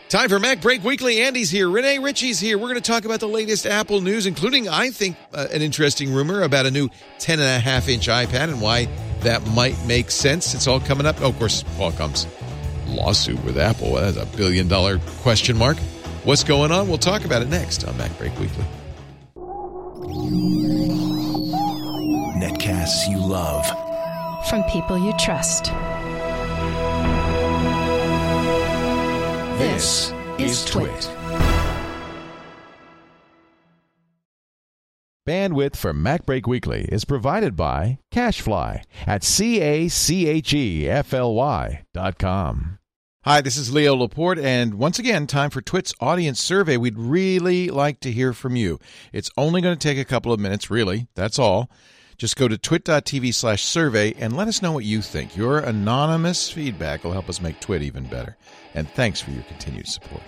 Time for Mac Break Weekly. Andy's here. Renee Ritchie's here. We're going to talk about the latest Apple news, including, I think, an interesting rumor about a new 10.5-inch iPad and why that might make sense. It's all coming up. Oh, of course, Qualcomm's lawsuit with Apple. That's a $1 billion question mark. What's going on? We'll talk about it next on Mac Break Weekly. Netcasts you love. From people you trust. This is Twit. Bandwidth for Mac Break Weekly is provided by CacheFly at CacheFly.com. Hi, this is Leo Laporte, and once again, time for Twit's audience survey. We'd really like to hear from you. It's only going to take a couple of minutes, really. That's all. Just go to twit.tv/survey and let us know what you think. Your anonymous feedback will help us make Twit even better. And thanks for your continued support.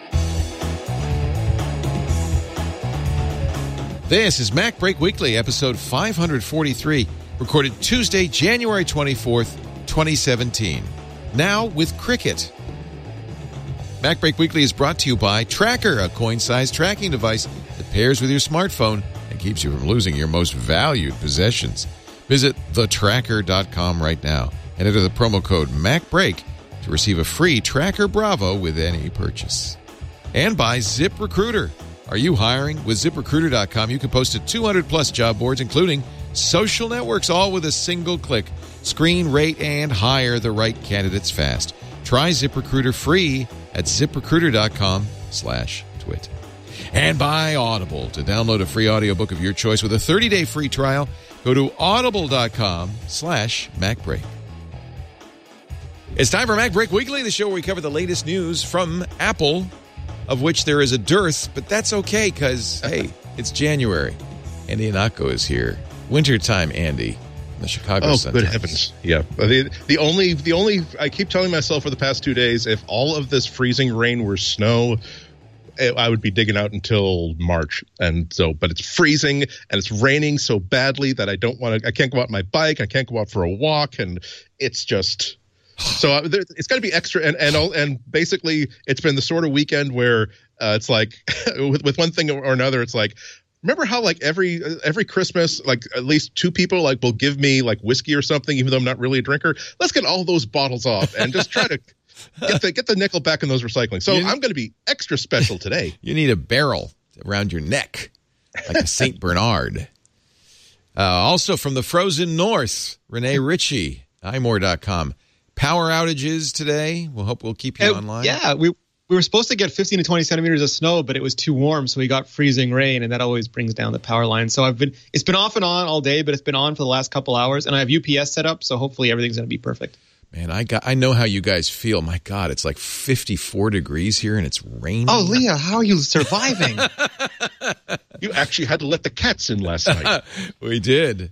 This is Mac Break Weekly, episode 543, recorded Tuesday, January 24th, 2017. Now with Cricket. Mac Break Weekly is brought to you by Tracker, a coin-sized tracking device that pairs with your smartphone and keeps you from losing your most valued possessions. Visit thetracker.com right now and enter the promo code MacBreak to receive a free Tracker Bravo with any purchase. And by ZipRecruiter. Are you hiring? With ZipRecruiter.com, you can post to 200-plus job boards, including social networks, all with a single click. Screen, rate, and hire the right candidates fast. Try ZipRecruiter free at ZipRecruiter.com/twit. And by Audible. To download a free audiobook of your choice with a 30-day free trial, go to audible.com/MacBreak. It's time for Mac Break Weekly, the show where we cover the latest news from Apple, of which there is a dearth, but that's okay because, hey, it's January. Andy Ihnatko is here. Wintertime, Andy, in the Chicago Sun good Times. heavens. Yeah. The only, I keep telling myself for the past 2 days, if all of this freezing rain were snow, I would be digging out until March. And so, but it's freezing and it's raining so badly that I can't go out on my bike. I can't go out for a walk. And it's just... So it's got to be extra, and basically it's been the sort of weekend where it's like with one thing or another. It's like, remember how like every Christmas, like at least two people like will give me like whiskey or something, even though I'm not really a drinker. Let's get all those bottles off and just try to get the nickel back in those recycling. So I'm going to be extra special today. You need a barrel around your neck, like a St. Bernard. Also from the frozen north, Renee Ritchie, imore.com. Power outages today. We'll keep you online. Yeah, we were supposed to get 15 to 20 centimeters of snow, but it was too warm, so we got freezing rain, and that always brings down the power line. So it's been off and on all day, but it's been on for the last couple hours, and I have UPS set up, so hopefully everything's going to be perfect. Man, I know how you guys feel. My God, it's like 54 degrees here, and it's raining. Oh, Leah, how are you surviving? You actually had to let the cats in last night. We did.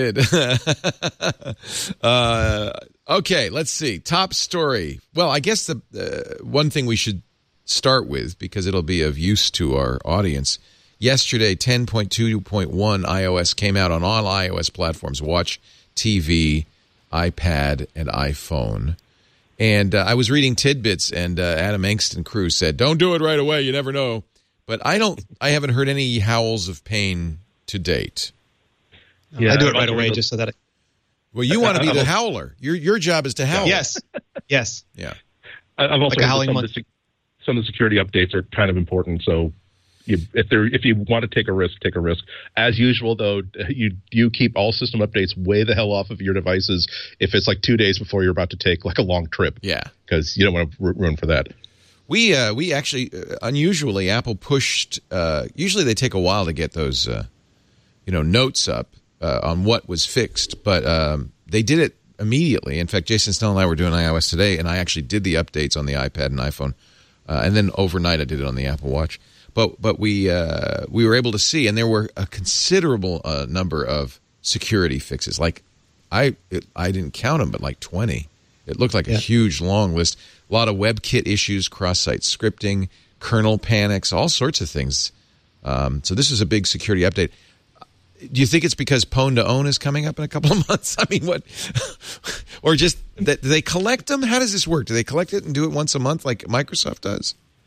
Okay, let's see. Top story. Well, I guess the one thing we should start with, because it'll be of use to our audience. Yesterday, 10.2.1 iOS came out on all iOS platforms, Watch, TV, iPad, and iPhone. And I was reading tidbits, and Adam Engst and crew said, don't do it right away, you never know. But I haven't heard any howls of pain to date. Yeah, I do it right away just so that Well, you want to be the howler. Your job is to howl. Yes. Yeah. I've also like heard some of the security updates are kind of important. So if you want to take a risk, take a risk. As usual, though, you keep all system updates way the hell off of your devices if it's like 2 days before you're about to take like a long trip. Yeah. Because you don't want to ruin for that. We actually, unusually, Apple pushed, usually they take a while to get those, notes up on what was fixed, but they did it immediately. In fact, Jason Snell and I were doing iOS today, and I actually did the updates on the iPad and iPhone, and then overnight I did it on the Apple Watch. But we were able to see, and there were a considerable number of security fixes. Like I didn't count them, but like 20. It looked like a huge long list. A lot of WebKit issues, cross-site scripting, kernel panics, all sorts of things. So this is a big security update. Do you think it's because Pwn to Own is coming up in a couple of months? I mean, what? Or just that do they collect them? How does this work? Do they collect it and do it once a month like Microsoft does?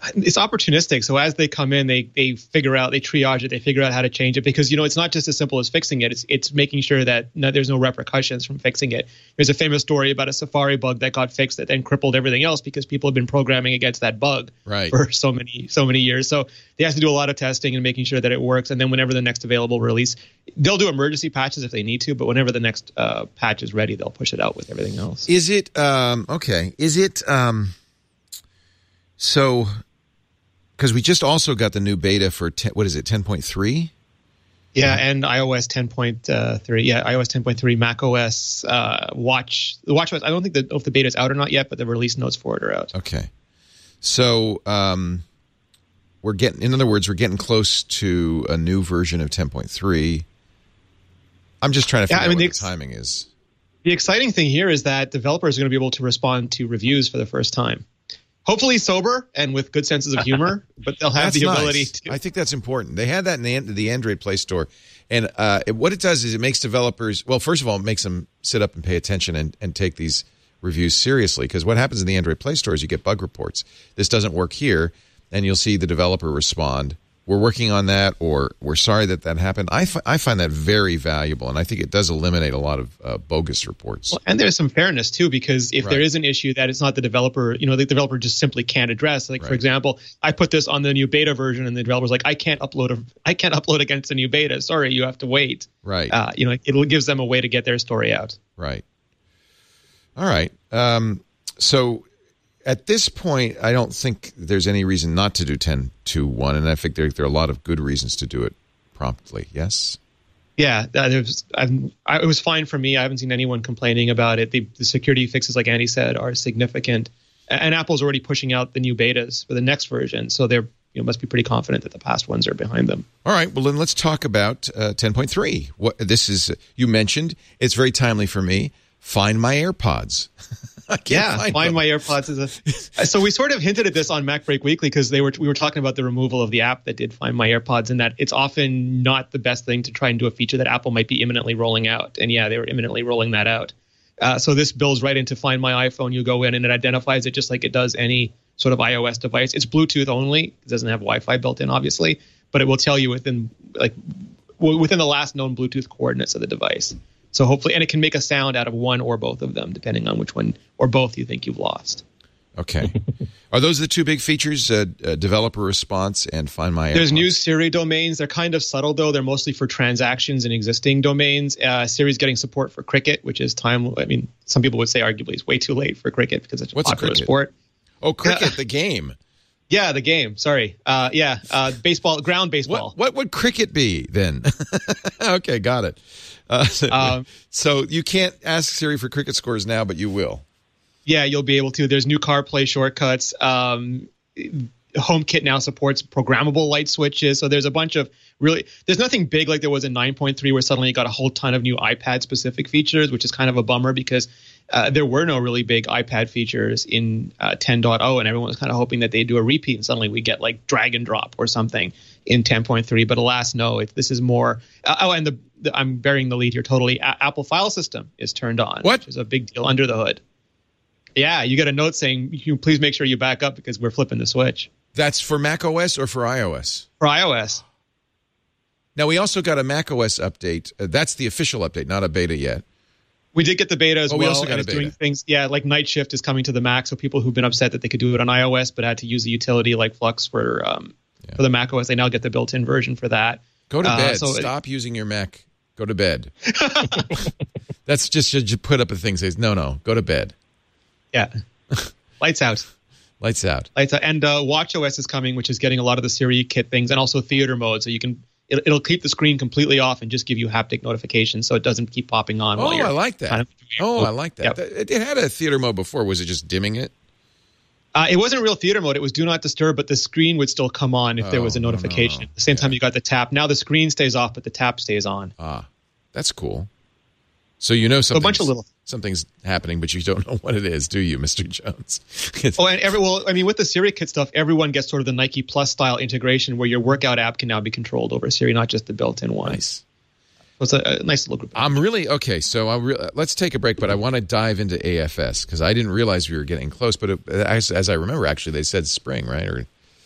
it's opportunistic. So as they come in, they figure out, they triage it, they figure out how to change it, because it's not just as simple as fixing it. It's making sure that there's no repercussions from fixing it. There's a famous story about a Safari bug that got fixed that then crippled everything else because people have been programming against that bug for so many years. So they have to do a lot of testing and making sure that it works. And then whenever the next available release, they'll do emergency patches if they need to, but whenever the next patch is ready, they'll push it out with everything else. Is it okay? Is it so? Because we just also got the new beta for 10.3? Yeah, and iOS 10.3. Yeah, iOS 10.3, macOS, Watch. The WatchOS. I don't think if the beta is out or not yet, but the release notes for it are out. Okay, so we're getting close to a new version of 10.3. I'm just trying to figure out what the timing is. The exciting thing here is that developers are going to be able to respond to reviews for the first time. Hopefully sober and with good senses of humor, but they'll have the ability to. I think that's important. They had that in the Android Play Store. And what it does is it makes developers, well, first of all, it makes them sit up and pay attention and take these reviews seriously. Because what happens in the Android Play Store is you get bug reports. This doesn't work here, and you'll see the developer respond. We're working on that, or we're sorry that happened. I find that very valuable, and I think it does eliminate a lot of bogus reports. Well, and there's some fairness, too, because if there is an issue that it's not the developer, the developer just simply can't address. Like, for example, I put this on the new beta version, and the developer's like, I can't upload against the new beta. Sorry, you have to wait. Right. It gives them a way to get their story out. Right. All right. So at this point, I don't think there's any reason not to do 10.2.1, and I think there are a lot of good reasons to do it promptly. Yes? Yeah, it was fine for me. I haven't seen anyone complaining about it. The security fixes, like Andy said, are significant. And Apple's already pushing out the new betas for the next version, so they're must be pretty confident that the past ones are behind them. All right, well, then let's talk about 10.3. What this is, you mentioned, it's very timely for me. Find My AirPods. Find My AirPods so we sort of hinted at this on Mac Break Weekly because we were talking about the removal of the app that did Find My AirPods, and that it's often not the best thing to try and do a feature that Apple might be imminently rolling out. And yeah, they were imminently rolling that out. So this builds right into Find My iPhone. You go in and it identifies it just like it does any sort of iOS device. It's Bluetooth only. It doesn't have Wi-Fi built in, obviously, but it will tell you within the last known Bluetooth coordinates of the device. So hopefully, and it can make a sound out of one or both of them, depending on which one or both you think you've lost. Okay. Are those the two big features, developer response and Find My AirPods? There's new Siri domains. They're kind of subtle, though. They're mostly for transactions in existing domains. Siri's getting support for Cricket, which is some people would say arguably it's way too late for Cricket because it's a popular sport. Oh, Cricket, the game. Yeah, the game. Sorry. Baseball, ground baseball. What would Cricket be then? Okay, got it. So you can't ask Siri for Cricket scores now, but you will. Yeah, you'll be able to. There's new CarPlay shortcuts. HomeKit now supports programmable light switches. So there's a bunch of there's nothing big like there was in 9.3 where suddenly you got a whole ton of new iPad-specific features, which is kind of a bummer because there were no really big iPad features in 10.0, and everyone was kind of hoping that they'd do a repeat and suddenly we get like drag and drop or something in 10.3. But alas, no. This is more. And I'm burying the lead here totally. Apple File System is turned on, which is a big deal under the hood. Yeah, you get a note saying, "You please make sure you back up because we're flipping the switch." That's for macOS or for iOS? For iOS. Now, we also got a macOS update. That's the official update, not a beta yet. We did get the beta as well. We also got and a beta. Doing things, like Night Shift is coming to the Mac, so people who've been upset that they could do it on iOS but had to use a utility like Flux for the macOS, they now get the built-in version for that. Go to bed. Stop using your Mac. Go to bed. That's just you put up a thing that says, no, go to bed. Yeah. Lights out. Lights out. Lights out. And WatchOS is coming, which is getting a lot of the Siri kit things, and also theater mode. So you can it'll keep the screen completely off and just give you haptic notifications, so it doesn't keep popping on. Oh, I like that. I like that. Yep. It had a theater mode before. Was it just dimming it? It wasn't real theater mode. It was do not disturb, but the screen would still come on if there was a notification. At the same time, you got the tap. Now the screen stays off, but the tap stays on. Ah, that's cool. So something's happening, but you don't know what it is, do you, Mr. Jones? With the Siri kit stuff, everyone gets sort of the Nike Plus style integration where your workout app can now be controlled over Siri, not just the built-in one. Nice. So it's a nice little group. I'm really okay. So let's take a break, but I want to dive into AFS because I didn't realize we were getting close. But as I remember, actually, they said spring, right? Or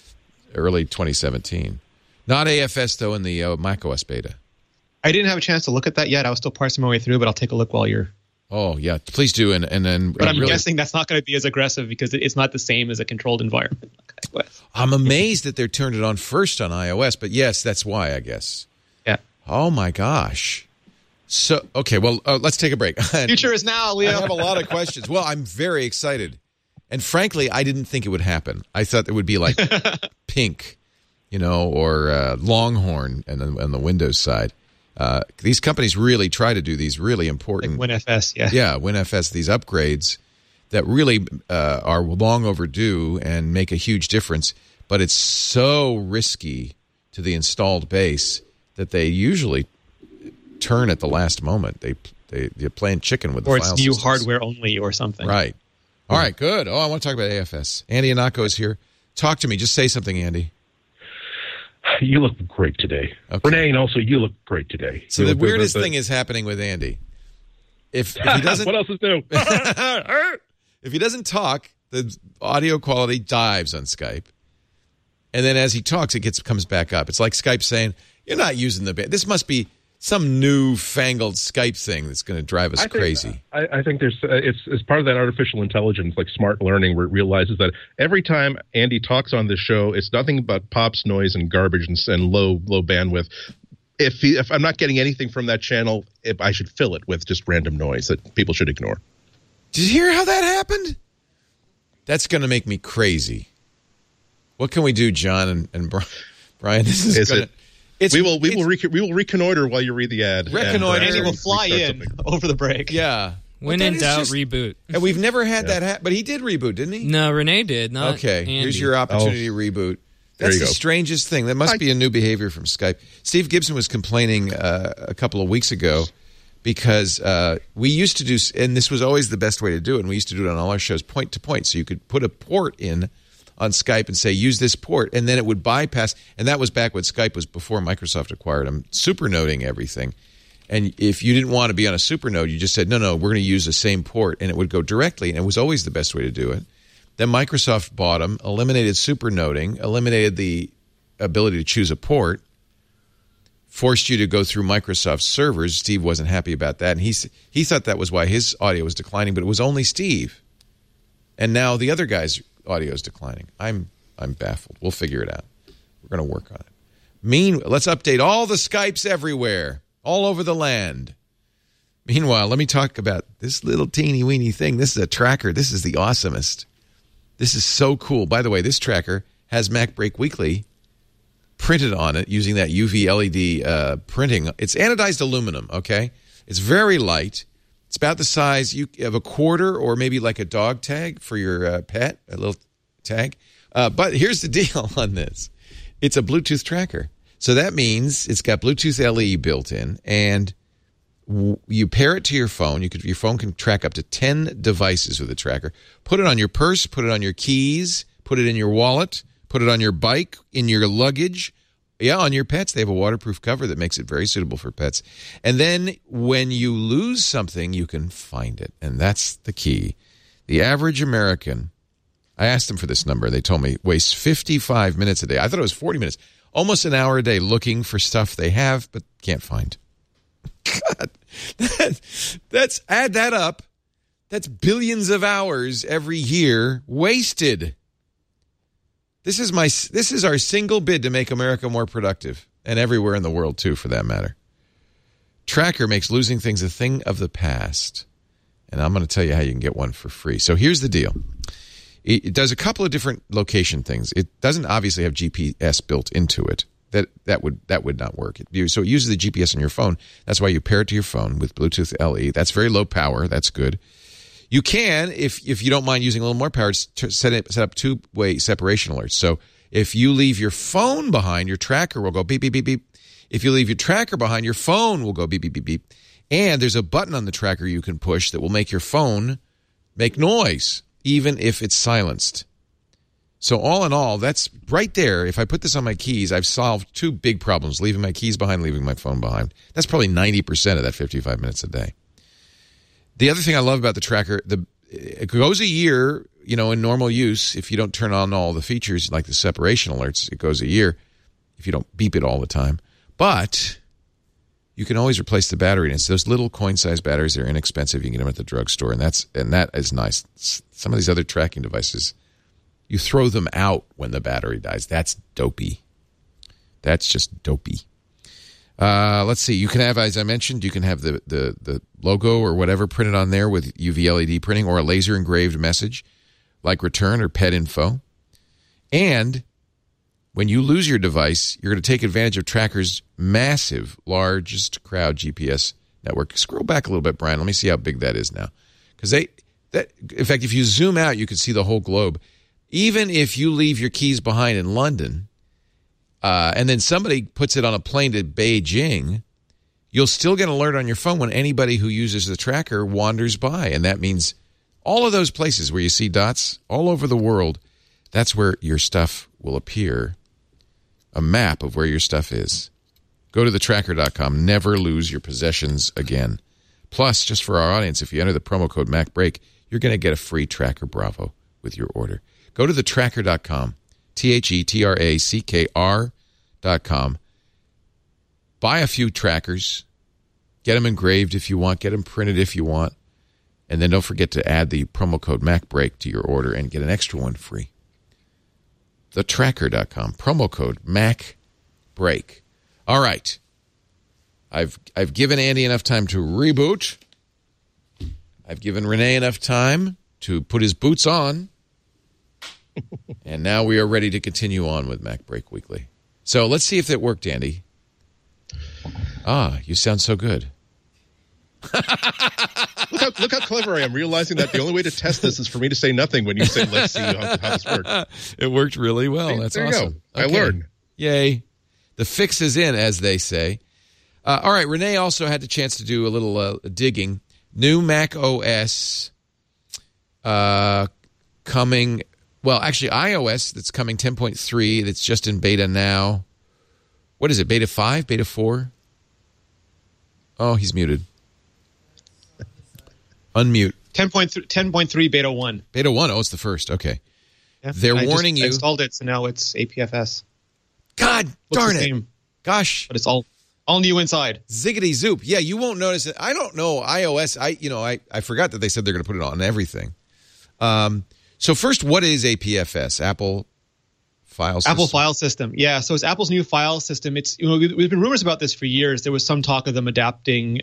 early 2017. Not AFS, though, in the macOS beta. I didn't have a chance to look at that yet. I was still parsing my way through, but I'll take a look while you're... Oh, yeah. Please do. And then, but I'm guessing that's not going to be as aggressive because it's not the same as a controlled environment. I'm amazed that they turned it on first on iOS, but yes, that's why, I guess. Yeah. Oh, my gosh. So, okay, well, let's take a break. Future is now, Leo. I have a lot of questions. Well, I'm very excited. And frankly, I didn't think it would happen. I thought it would be like Pink, or Longhorn on the Windows side. These companies really try to do these really important... Like WinFS, yeah. Yeah, WinFS, these upgrades that really are long overdue and make a huge difference. But it's so risky to the installed base that they usually turn at the last moment. They're playing chicken with the file systems. Or it's new hardware only or something. Right. All right, good. Oh, I want to talk about AFS. Andy Anako is here. Talk to me. Just say something, Andy. You look great today. Okay. Renee, and also you look great today. So the weirdest thing is happening with Andy. If he doesn't, what else is new? If he doesn't talk, the audio quality dives on Skype. And then as he talks, it comes back up. It's like Skype saying, "You're not using the band. This must be some new-fangled Skype thing that's going to drive us crazy." I think there's it's part of that artificial intelligence, like smart learning, where it realizes that every time Andy talks on this show, it's nothing but pops, noise, and garbage and low bandwidth. If I'm not getting anything from that channel, I should fill it with just random noise that people should ignore. Did you hear how that happened? That's going to make me crazy. What can we do, John and Brian? This is going to... We will reconnoiter while you read the ad. Reconnoiter. Andy will fly in over the break. Yeah. When in doubt, reboot. And we've never had that happen. But he did reboot, didn't he? No, Renee did. Not okay. Andy. Here's your opportunity to reboot. That's the strangest thing. That must be a new behavior from Skype. Steve Gibson was complaining a couple of weeks ago because we used to do, and this was always the best way to do it, and we used to do it on all our shows point to point. So you could put a port in on Skype and say, use this port, and then it would bypass, and that was back when Skype was before Microsoft acquired them, supernoding everything. And if you didn't want to be on a supernode, you just said, no, we're going to use the same port, and it would go directly, and it was always the best way to do it. Then Microsoft bought them, eliminated supernoding, eliminated the ability to choose a port, forced you to go through Microsoft servers. Steve wasn't happy about that, and he thought that was why his audio was declining, but it was only Steve. And now the other guy's audio is declining. I'm baffled. We'll figure it out. We're going to work on it. Let's update all the Skypes everywhere, all over the land. Meanwhile, let me talk about this little teeny weeny thing. This is a tracker. This is the awesomest. This is so cool. By the way, this tracker has MacBreak Weekly printed on it using that UV LED printing. It's anodized aluminum, okay? It's very light. It's about the size of a quarter or maybe like a dog tag for your pet, a little tag. But here's the deal on this. It's a Bluetooth tracker. So that means it's got Bluetooth LE built in, and you pair it to your phone. Your phone can track up to 10 devices with a tracker. Put it on your purse, put it on your keys, put it in your wallet, put it on your bike, in your luggage. Yeah, on your pets. They have a waterproof cover that makes it very suitable for pets. And then when you lose something, you can find it. And that's the key. The average American, I asked them for this number. They told me wastes 55 minutes a day. I thought it was 40 minutes. Almost an hour a day looking for stuff they have but can't find. God, add that up. That's billions of hours every year wasted. This is our single bid to make America more productive, and everywhere in the world too, for that matter. Tracker makes losing things a thing of the past, and I'm going to tell you how you can get one for free. So here's the deal. It does a couple of different location things. It doesn't obviously have GPS built into it. That would not work. So it uses the GPS on your phone. That's why you pair it to your phone with Bluetooth LE. That's very low power. That's good. You can, if you don't mind using a little more power, set up two-way separation alerts. So if you leave your phone behind, your tracker will go beep, beep, beep, beep. If you leave your tracker behind, your phone will go beep, beep, beep, beep. And there's a button on the tracker you can push that will make your phone make noise, even if it's silenced. So all in all, that's right there. If I put this on my keys, I've solved two big problems, leaving my keys behind, leaving my phone behind. That's probably 90% of that 55 minutes a day. The other thing I love about the tracker, it goes a year in normal use, if you don't turn on all the features like the separation alerts, it goes a year if you don't beep it all the time. But you can always replace the battery. And it's those little coin-sized batteries. They're inexpensive. You can get them at the drugstore, and that is nice. Some of these other tracking devices, you throw them out when the battery dies. That's dopey. That's just dopey. Let's see. You can have, as I mentioned, you can have the logo or whatever printed on there with UV LED printing, or a laser engraved message like return or pet info. And when you lose your device, you're going to take advantage of Tracker's massive, largest crowd GPS network. Scroll back a little bit, Brian. Let me see how big that is now. Because in fact, if you zoom out, you can see the whole globe. Even if you leave your keys behind in London, and then somebody puts it on a plane to Beijing, you'll still get an alert on your phone when anybody who uses the tracker wanders by. And that means all of those places where you see dots all over the world, that's where your stuff will appear. A map of where your stuff is. Go to thetracker.com. Never lose your possessions again. Plus, just for our audience, if you enter the promo code MacBreak, you're going to get a free Tracker Bravo with your order. Go to thetracker.com. TheTracker.com. Buy a few trackers. Get them engraved if you want. Get them printed if you want. And then don't forget to add the promo code MacBreak to your order and get an extra one free. TheTracker.com. Promo code MacBreak. All right. I've given Andy enough time to reboot. I've given Renee enough time to put his boots on. And now we are ready to continue on with MacBreak Weekly. So let's see if that worked, Andy. You sound so good. Look how clever I am, realizing that the only way to test this is for me to say nothing when you say, let's see how this works. It worked really well. That's there awesome. You go. Okay. I learned. Yay. The fix is in, as they say. All right, Renee also had the chance to do a little digging. New Mac OS coming... Well, actually, iOS that's coming 10.3 that's just in beta now. What is it, beta 5, beta 4? Oh, he's muted. Unmute. 10.3 beta 1. Beta 1, it's the first. Okay. Yeah, They're warning you. I installed it, so now it's APFS. God darn it. Same, gosh. but it's all new inside. Ziggity zoop. Yeah, you won't notice it. I don't know iOS. I forgot that they said they're going to put it on everything. So first, what is APFS? Apple File System? Apple File System. Yeah, so it's Apple's new file system. It's we've been rumors about this for years. There was some talk of them adapting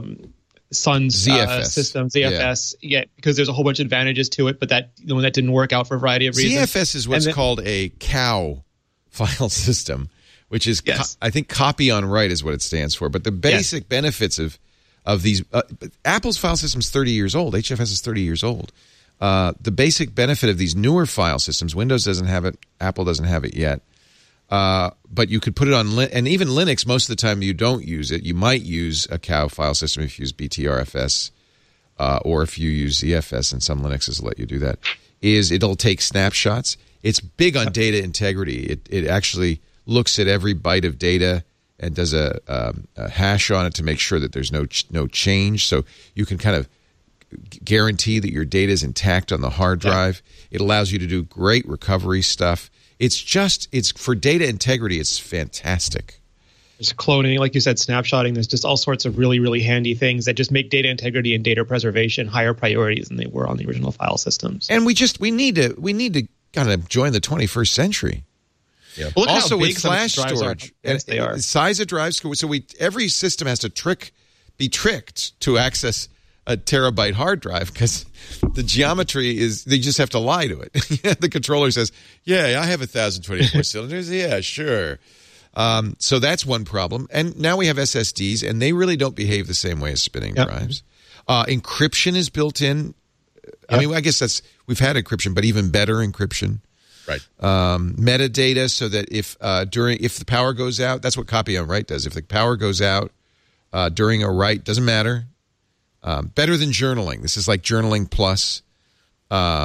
Sun's ZFS. system, ZFS, because there's a whole bunch of advantages to it, but that that didn't work out for a variety of reasons. ZFS is what's called a cow file system, which is, yes. I think, copy on write is what it stands for. But the basic benefits of these, Apple's file system is 30 years old. HFS is 30 years old. The basic benefit of these newer file systems, Windows doesn't have it, Apple doesn't have it yet, but you could put it on, and even Linux, most of the time you don't use it. You might use a cow file system if you use BTRFS, or if you use ZFS, and some Linuxes let you do that, it'll take snapshots. It's big on data integrity. It actually looks at every byte of data and does a hash on it to make sure that there's no change, so you can kind of guarantee that your data is intact on the hard drive. It allows you to do great recovery stuff. It's for data integrity, it's fantastic. There's cloning, like you said, snapshotting. There's just all sorts of really, really handy things that just make data integrity and data preservation higher priorities than they were on the original file systems. And we need to kind of join the 21st century. Yeah. Well, also with flash storage, they are. Size of drives. So every system has to be tricked to access a terabyte hard drive, because the geometry is, they just have to lie to it. The controller says, yeah, I have 1,024 cylinders. Yeah, sure. So that's one problem. And now we have SSDs, and they really don't behave the same way as spinning drives. Encryption is built in. I mean, I guess we've had encryption, but even better encryption. Right. Metadata, so that if the power goes out, that's what copy on write does. If the power goes out during a write, doesn't matter. Better than journaling. This is like journaling plus.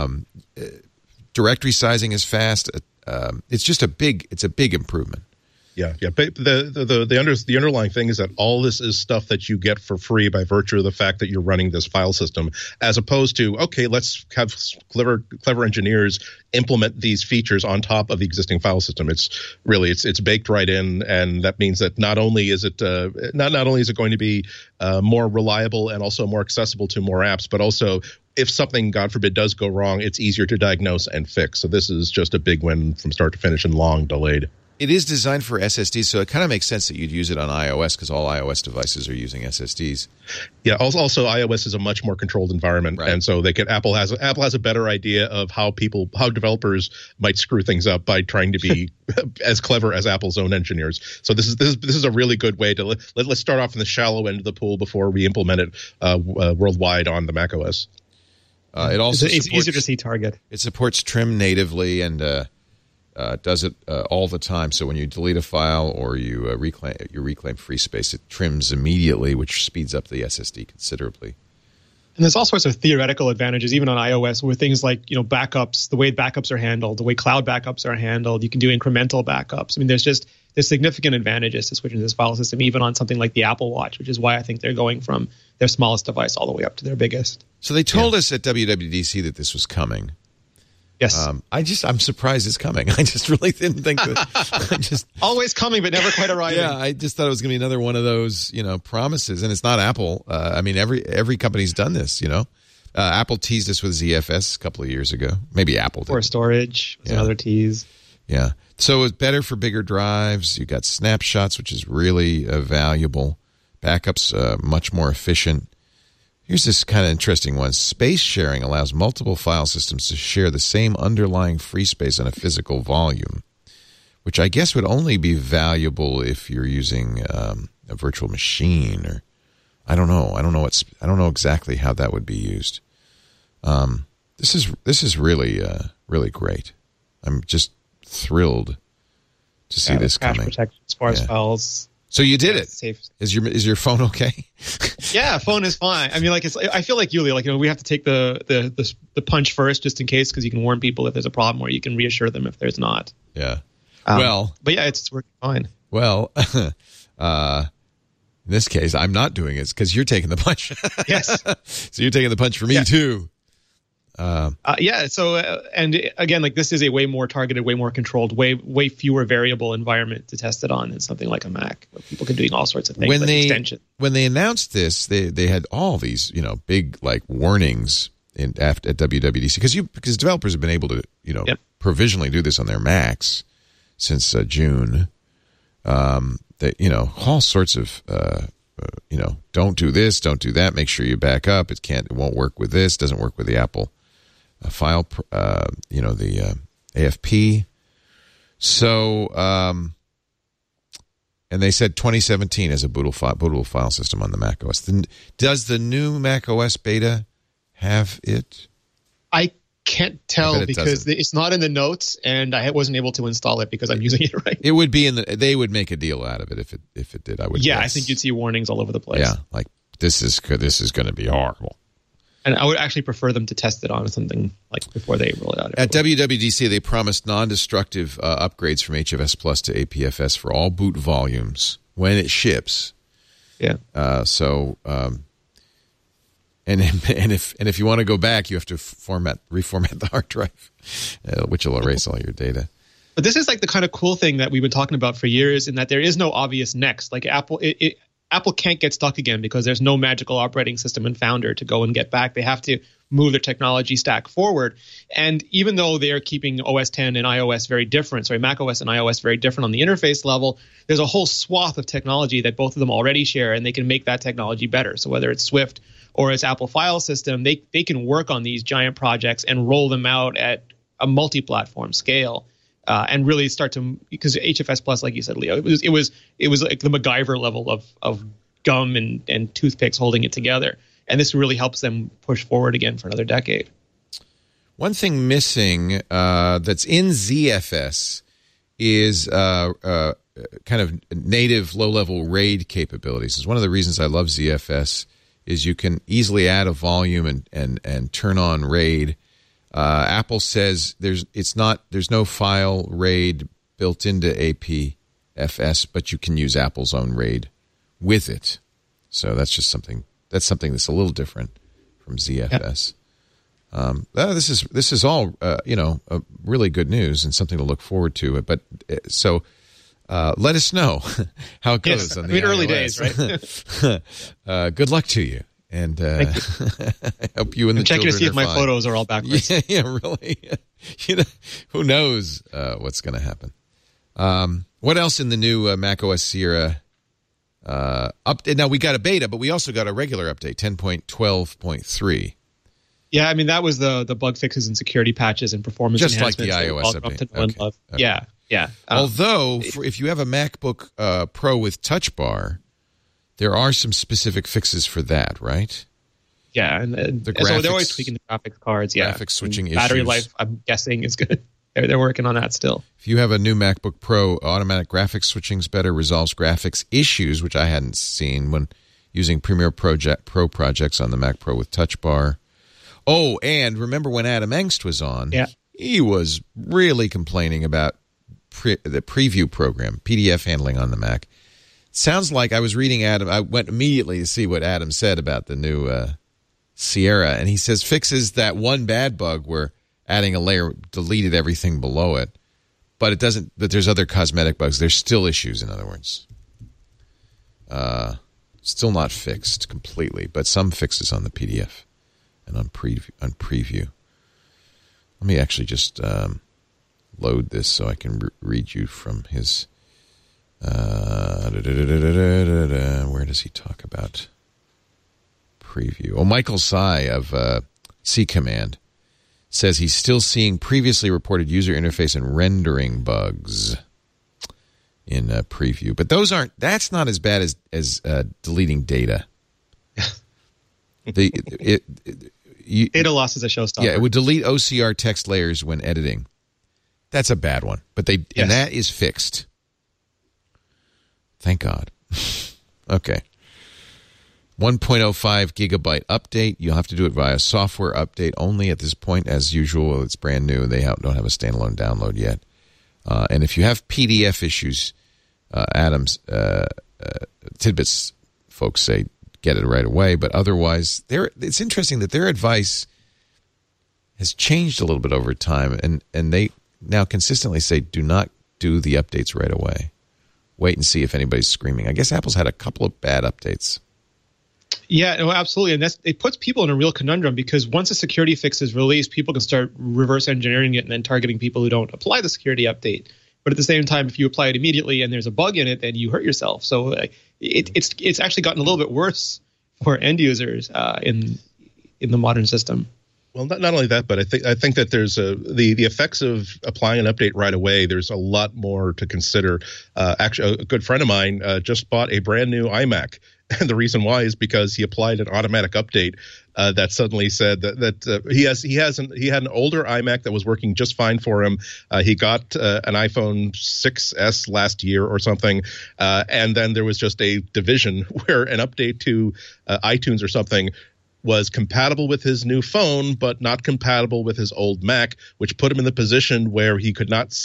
Directory sizing is fast. It's just a big improvement. Yeah. But the underlying thing is that all this is stuff that you get for free by virtue of the fact that you're running this file system, as opposed to, okay, let's have clever engineers implement these features on top of the existing file system. It's baked right in, and that means that not only is it not only is it going to be more reliable and also more accessible to more apps, but also if something, God forbid, does go wrong, it's easier to diagnose and fix. So this is just a big win from start to finish and long delayed. It is designed for SSDs, so it kind of makes sense that you'd use it on iOS because all iOS devices are using SSDs. Yeah. Also, iOS is a much more controlled environment, right. And so Apple has a better idea of how developers might screw things up by trying to be as clever as Apple's own engineers. So this is a really good way to let's start off in the shallow end of the pool before we implement it worldwide on the macOS. It also it's easier to see target. It supports trim natively and does it all the time. So when you delete a file or you reclaim free space, it trims immediately, which speeds up the SSD considerably. And there's all sorts of theoretical advantages, even on iOS, with things like backups, the way backups are handled, the way cloud backups are handled. You can do incremental backups. I mean, there's significant advantages to switching to this file system, even on something like the Apple Watch, which is why I think they're going from their smallest device all the way up to their biggest. So they told us at WWDC that this was coming. Yes. I'm surprised it's coming. I just really didn't think that. Always coming, but never quite arriving. Yeah, I just thought it was going to be another one of those, promises. And it's not Apple. I mean, every company's done this, Apple teased us with ZFS a couple of years ago. Maybe Apple did. Or storage was another tease. Yeah. So it's better for bigger drives. You got snapshots, which is really valuable. Backups, much more efficient. Here's this kind of interesting one. Space sharing allows multiple file systems to share the same underlying free space on a physical volume, which I guess would only be valuable if you're using a virtual machine, or I don't know. I don't know exactly how that would be used. This is really really great. I'm just thrilled to see this coming. Protection as far as files. So you did it. Safe. Is your phone okay? Yeah, phone is fine. I mean, I feel like you, we have to take the punch first, just in case, because you can warn people if there's a problem, or you can reassure them if there's not. Yeah. But yeah, it's working fine. Well, in this case, I'm not doing it because you're taking the punch. Yes. So you're taking the punch for me too. Yeah. So, and again, this is a way more targeted, way more controlled, way fewer variable environment to test it on than something like a Mac, where people can do all sorts of things extension. When they announced this, they had all these, big warnings at WWDC because developers have been able to, provisionally do this on their Macs since June. All sorts of, don't do this, don't do that. Make sure you back up. It won't work with this. Doesn't work with the Apple file, the AFP. So, and they said 2017 as a bootable file system on the Mac OS. Does the new Mac OS beta have it? I can't tell because it's not in the notes, and I wasn't able to install it because I'm using it right. It would be they would make a deal out of it if it did. I would. Yeah, guess. I think you'd see warnings all over the place. Yeah, like this is going to be horrible. And I would actually prefer them to test it on something before they roll it out. At WWDC, they promised non-destructive upgrades from HFS Plus to APFS for all boot volumes when it ships. Yeah. And if you want to go back, you have to reformat the hard drive, which will erase all your data. But this is the kind of cool thing that we've been talking about for years, in that there is no obvious next. Apple can't get stuck again because there's no magical operating system and founder to go and get back. They have to move their technology stack forward. And even though they're keeping OS X and iOS very different, Mac OS and iOS very different on the interface level, there's a whole swath of technology that both of them already share, and they can make that technology better. So whether it's Swift or it's Apple File System, they can work on these giant projects and roll them out at a multi-platform scale. And really start to, because HFS Plus, like you said, Leo, it was like the MacGyver level of gum and toothpicks holding it together, and this really helps them push forward again for another decade. One thing missing that's in ZFS is kind of native low-level RAID capabilities. It's one of the reasons I love ZFS is you can easily add a volume and turn on RAID. Apple says there's no file RAID built into APFS, ZFS, but you can use Apple's own RAID with it. So that's just something that's a little different from ZFS. This is all really good news and something to look forward to. But so let us know how it goes. On the early iOS. days, right? Good luck to you, and I hope you and the checking children to see if my fine. photos are all backwards. Yeah, really. Who knows what's going to happen? What else in the new Mac OS Sierra update? Now, we got a beta, but we also got a regular update, 10.12.3. Yeah, I mean, that was the bug fixes and security patches and performance Just like enhancements. the iOS update. Okay. Yeah. Although, if you have a MacBook Pro with Touch Bar, there are some specific fixes for that, right? Yeah, and the so they're always tweaking the graphics cards. Yeah, graphics switching battery issues. life, I'm guessing, is good. They're working on that still. If you have a new MacBook Pro, automatic graphics switching is better, resolves graphics issues, which I hadn't seen when using Premiere Pro projects on the Mac Pro with Touch Bar. Oh, and remember when Adam Engst was on? Yeah. He was really complaining about the preview program, PDF handling on the Mac. Sounds like I was reading Adam. I went immediately to see what Adam said about the new Sierra, and he says fixes that one bad bug where adding a layer deleted everything below it, but it doesn't. But there's other cosmetic bugs. There's still issues, in other words. Still not fixed completely, but some fixes on the PDF and on preview. Let me actually just load this so I can read you from his. Where does he talk about preview? Oh, Michael Tsai of C Command says he's still seeing previously reported user interface and rendering bugs in preview, but that's not as bad as deleting data. Data loss is a showstopper. Yeah, it would delete OCR text layers when editing. That's a bad one, but and that is fixed. Thank God. Okay. 1.05 gigabyte update. You'll have to do it via software update only at this point. As usual, it's brand new. They don't have a standalone download yet. And if you have PDF issues, Adam's Tidbits folks say get it right away. But otherwise, it's interesting that their advice has changed a little bit over time. And they now consistently say do not do the updates right away. Wait and see if anybody's screaming. I guess Apple's had a couple of bad updates. Yeah, no, absolutely. And it puts people in a real conundrum because once a security fix is released, people can start reverse engineering it and then targeting people who don't apply the security update. But at the same time, if you apply it immediately and there's a bug in it, then you hurt yourself. So it's actually gotten a little bit worse for end users in the modern system. Well, not only that, but I think that there's the effects of applying an update right away. There's a lot more to consider. Actually, a good friend of mine just bought a brand new iMac, and the reason why is because he applied an automatic update that suddenly said that he had an older iMac that was working just fine for him. He got an iPhone 6S last year or something, and then there was just a division where an update to iTunes or something was compatible with his new phone, but not compatible with his old Mac, which put him in the position where his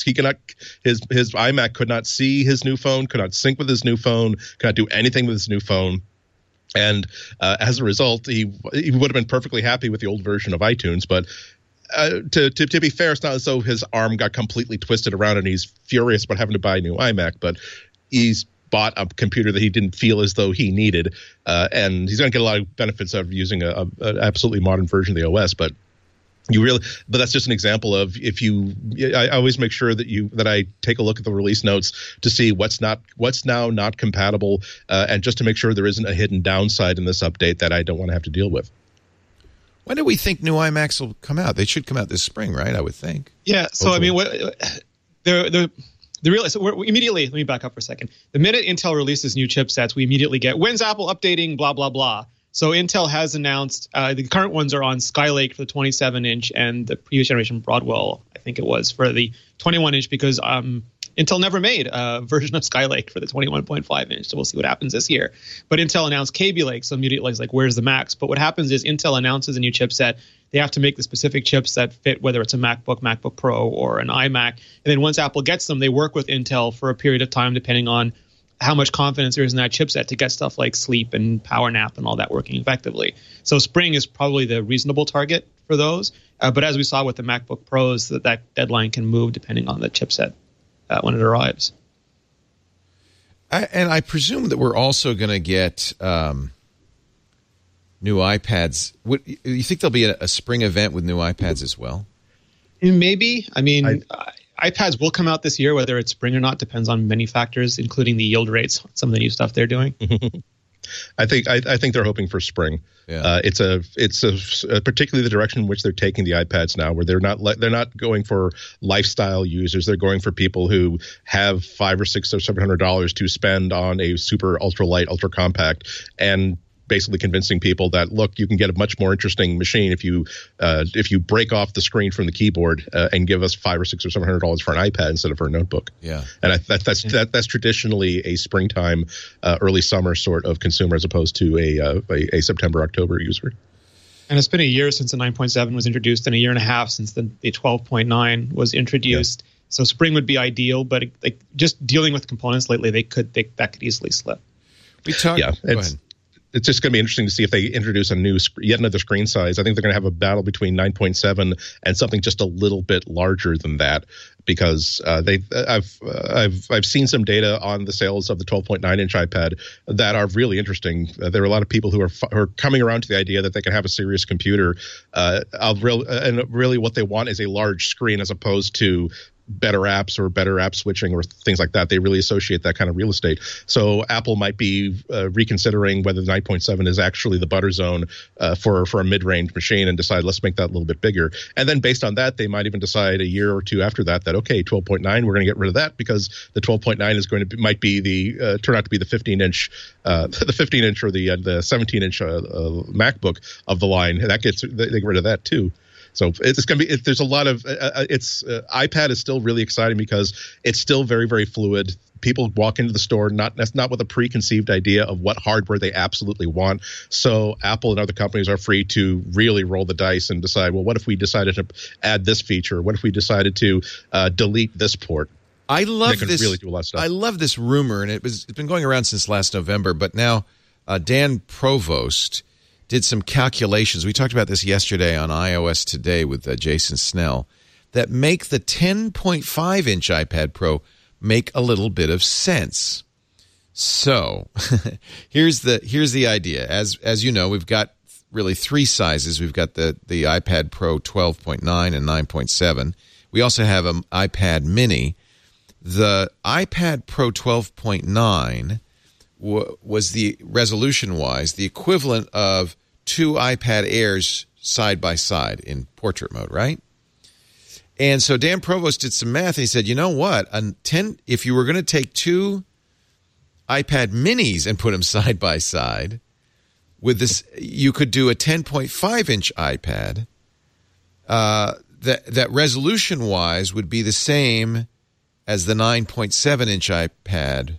iMac could not see his new phone, could not sync with his new phone, could not do anything with his new phone. And as a result, he would have been perfectly happy with the old version of iTunes. But to be fair, it's not as though his arm got completely twisted around and he's furious about having to buy a new iMac, but he's bought a computer that he didn't feel as though he needed, and he's going to get a lot of benefits of using an absolutely modern version of the OS. But that's just an example of I always make sure that I take a look at the release notes to see what's now not compatible, and just to make sure there isn't a hidden downside in this update that I don't want to have to deal with. When do we think new iMacs will come out? They should come out this spring, right? I would think. Yeah. So hopefully. I mean, immediately, let me back up for a second. The minute Intel releases new chipsets, we immediately get, when's Apple updating, blah, blah, blah. So Intel has announced, the current ones are on Skylake for the 27-inch and the previous generation Broadwell, I think it was, for the 21-inch because Intel never made a version of Skylake for the 21.5 inch, so we'll see what happens this year. But Intel announced Kaby Lake, so immediately it's like, where's the Max? But what happens is Intel announces a new chipset. They have to make the specific chips that fit, whether it's a MacBook, MacBook Pro, or an iMac. And then once Apple gets them, they work with Intel for a period of time, depending on how much confidence there is in that chipset to get stuff like sleep and power nap and all that working effectively. So spring is probably the reasonable target for those. But as we saw with the MacBook Pros, that deadline can move depending on the chipset when it arrives. And I presume that we're also going to get new iPads. You think there'll be a spring event with new iPads as well? Maybe. I mean, iPads will come out this year, whether it's spring or not, depends on many factors, including the yield rates, some of the new stuff they're doing. I think they're hoping for spring. Yeah. It's particularly the direction in which they're taking the iPads now, where they're not going for lifestyle users. They're going for people who have $500 or $600 or $700 to spend on a super ultra light, ultra compact, and basically convincing people that, look, you can get a much more interesting machine if you break off the screen from the keyboard and give us $500 or $600 or $700 for an iPad instead of for a notebook. Yeah, and that's traditionally a springtime, early summer sort of consumer as opposed to a September, October user. And it's been a year since the 9.7 was introduced, and a year and a half since the 12.9 was introduced. Yeah. So spring would be ideal, but just dealing with components lately, that could easily slip. Go ahead. It's just going to be interesting to see if they introduce yet another screen size. I think they're going to have a battle between 9.7 and something just a little bit larger than that, because I've seen some data on the sales of the 12.9 inch iPad that are really interesting. There are a lot of people who are coming around to the idea that they can have a serious computer. And really, what they want is a large screen as opposed to better apps or better app switching or things like that. They really associate that kind of real estate. So Apple might be reconsidering whether the 9.7 is actually the butter zone for a mid-range machine, and decide, let's make that a little bit bigger. And then based on that, they might even decide a year or two after that, okay, 12.9, we're going to get rid of that because the 12.9 is going to might be turn out to be the 15-inch the 15-inch or the 17-inch MacBook of the line. They get rid of that too. So it's going to be. There's a lot of. iPad is still really exciting because it's still very, very fluid. People walk into the store not with a preconceived idea of what hardware they absolutely want. So Apple and other companies are free to really roll the dice and decide, well, what if we decided to add this feature? What if we decided to delete this port? I love this. Really do a lot of stuff. I love this rumor, and it's been going around since last November. But now Dan Provost did some calculations. We talked about this yesterday on iOS Today with Jason Snell, that make the 10.5 inch iPad Pro make a little bit of sense. So here's the idea. As you know, we've got really three sizes. We've got the iPad Pro 12.9 and 9.7. We also have an iPad Mini. The iPad Pro 12.9 was the resolution-wise the equivalent of two iPad Airs side by side in portrait mode, right? And so Dan Provost did some math, and he said, you know what? If you were going to take two iPad Minis and put them side by side, with this, you could do a 10.5-inch iPad. That resolution-wise would be the same as the 9.7-inch iPad.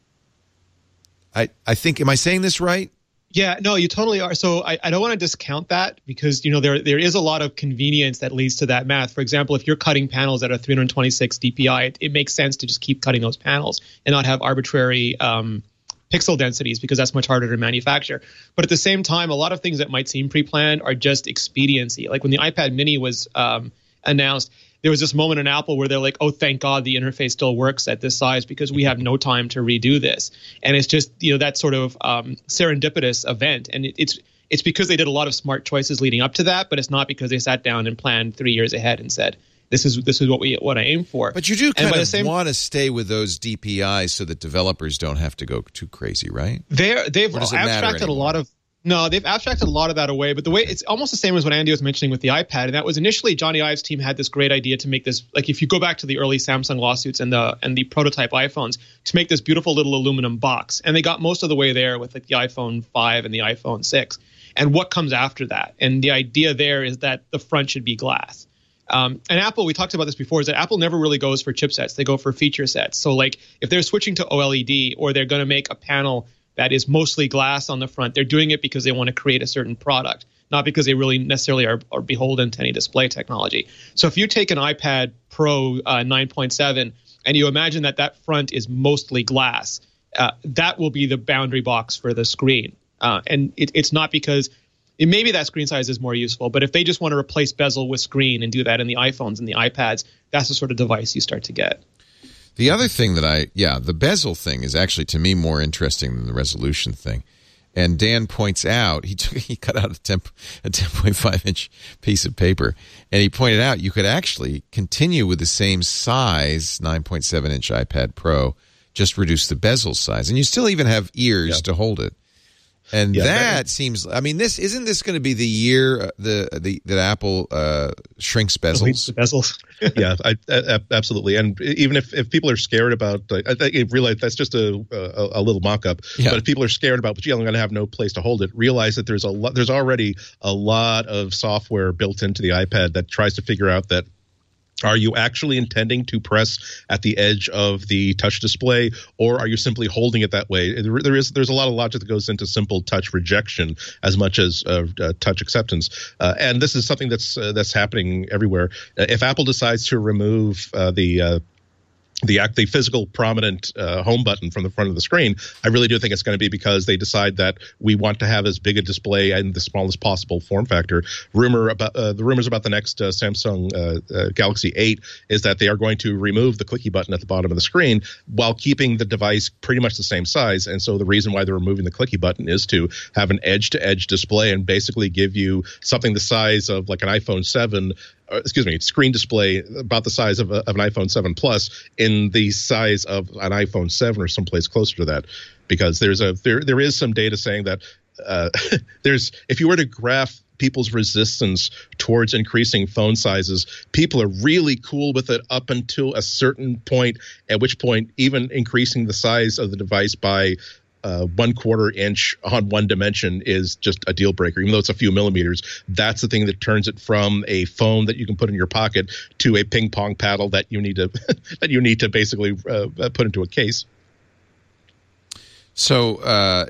I think, am I saying this right? Yeah, no, you totally are. So I don't want to discount that because, there is a lot of convenience that leads to that math. For example, if you're cutting panels at a 326 DPI, it makes sense to just keep cutting those panels and not have arbitrary pixel densities because that's much harder to manufacture. But at the same time, a lot of things that might seem pre-planned are just expediency. Like when the iPad Mini was announced, there was this moment in Apple where they're like, oh, thank God the interface still works at this size because we have no time to redo this. And it's just, that sort of serendipitous event. And it's because they did a lot of smart choices leading up to that, but it's not because they sat down and planned 3 years ahead and said, this is what I aim for. But you do kind of want to stay with those DPIs so that developers don't have to go too crazy, right? They've abstracted a lot of. No, they've abstracted a lot of that away, but the way it's almost the same as what Andy was mentioning with the iPad, and that was initially Johnny Ive's team had this great idea to make this, like if you go back to the early Samsung lawsuits and the prototype iPhones, to make this beautiful little aluminum box, and they got most of the way there with like the iPhone 5 and the iPhone 6. And what comes after that? And the idea there is that the front should be glass. And Apple, we talked about this before, is that Apple never really goes for chipsets. They go for feature sets. So like if they're switching to OLED or they're going to make a panel that is mostly glass on the front, they're doing it because they want to create a certain product, not because they really necessarily are beholden to any display technology. So if you take an iPad Pro 9.7 and you imagine that front is mostly glass, that will be the boundary box for the screen. And it's not because maybe that screen size is more useful, but if they just want to replace bezel with screen and do that in the iPhones and the iPads, that's the sort of device you start to get. The other thing the bezel thing is actually to me more interesting than the resolution thing. And Dan points out, he cut out a 10.5 inch piece of paper, and he pointed out you could actually continue with the same size 9.7 inch iPad Pro, just reduce the bezel size, and you still even have ears to hold it. And that seems. I mean, isn't this going to be the year that Apple shrinks bezels? The bezels. Yeah, absolutely. And even if people are scared about, I realize that's just a little mock-up. Yeah. But if people are scared about, I'm going to have no place to hold it, realize that there's already a lot of software built into the iPad that tries to figure out that. Are you actually intending to press at the edge of the touch display, or are you simply holding it that way? There's a lot of logic that goes into simple touch rejection as much as touch acceptance, and this is something that's happening everywhere. If Apple decides to remove the physical prominent home button from the front of the screen, I really do think it's going to be because they decide that we want to have as big a display and the smallest possible form factor. The rumors about the next Samsung Galaxy 8 is that they are going to remove the clicky button at the bottom of the screen while keeping the device pretty much the same size. And so the reason why they're removing the clicky button is to have an edge-to-edge display and basically give you something the size of like an iPhone 7 screen display about the size of an iPhone 7 Plus in the size of an iPhone 7 or someplace closer to that, because there is some data saying that if you were to graph people's resistance towards increasing phone sizes, people are really cool with it up until a certain point, at which point even increasing the size of the device by 1/4 inch on one dimension is just a deal breaker. Even though it's a few millimeters, that's the thing that turns it from a phone that you can put in your pocket to a ping pong paddle that you need to basically put into a case. So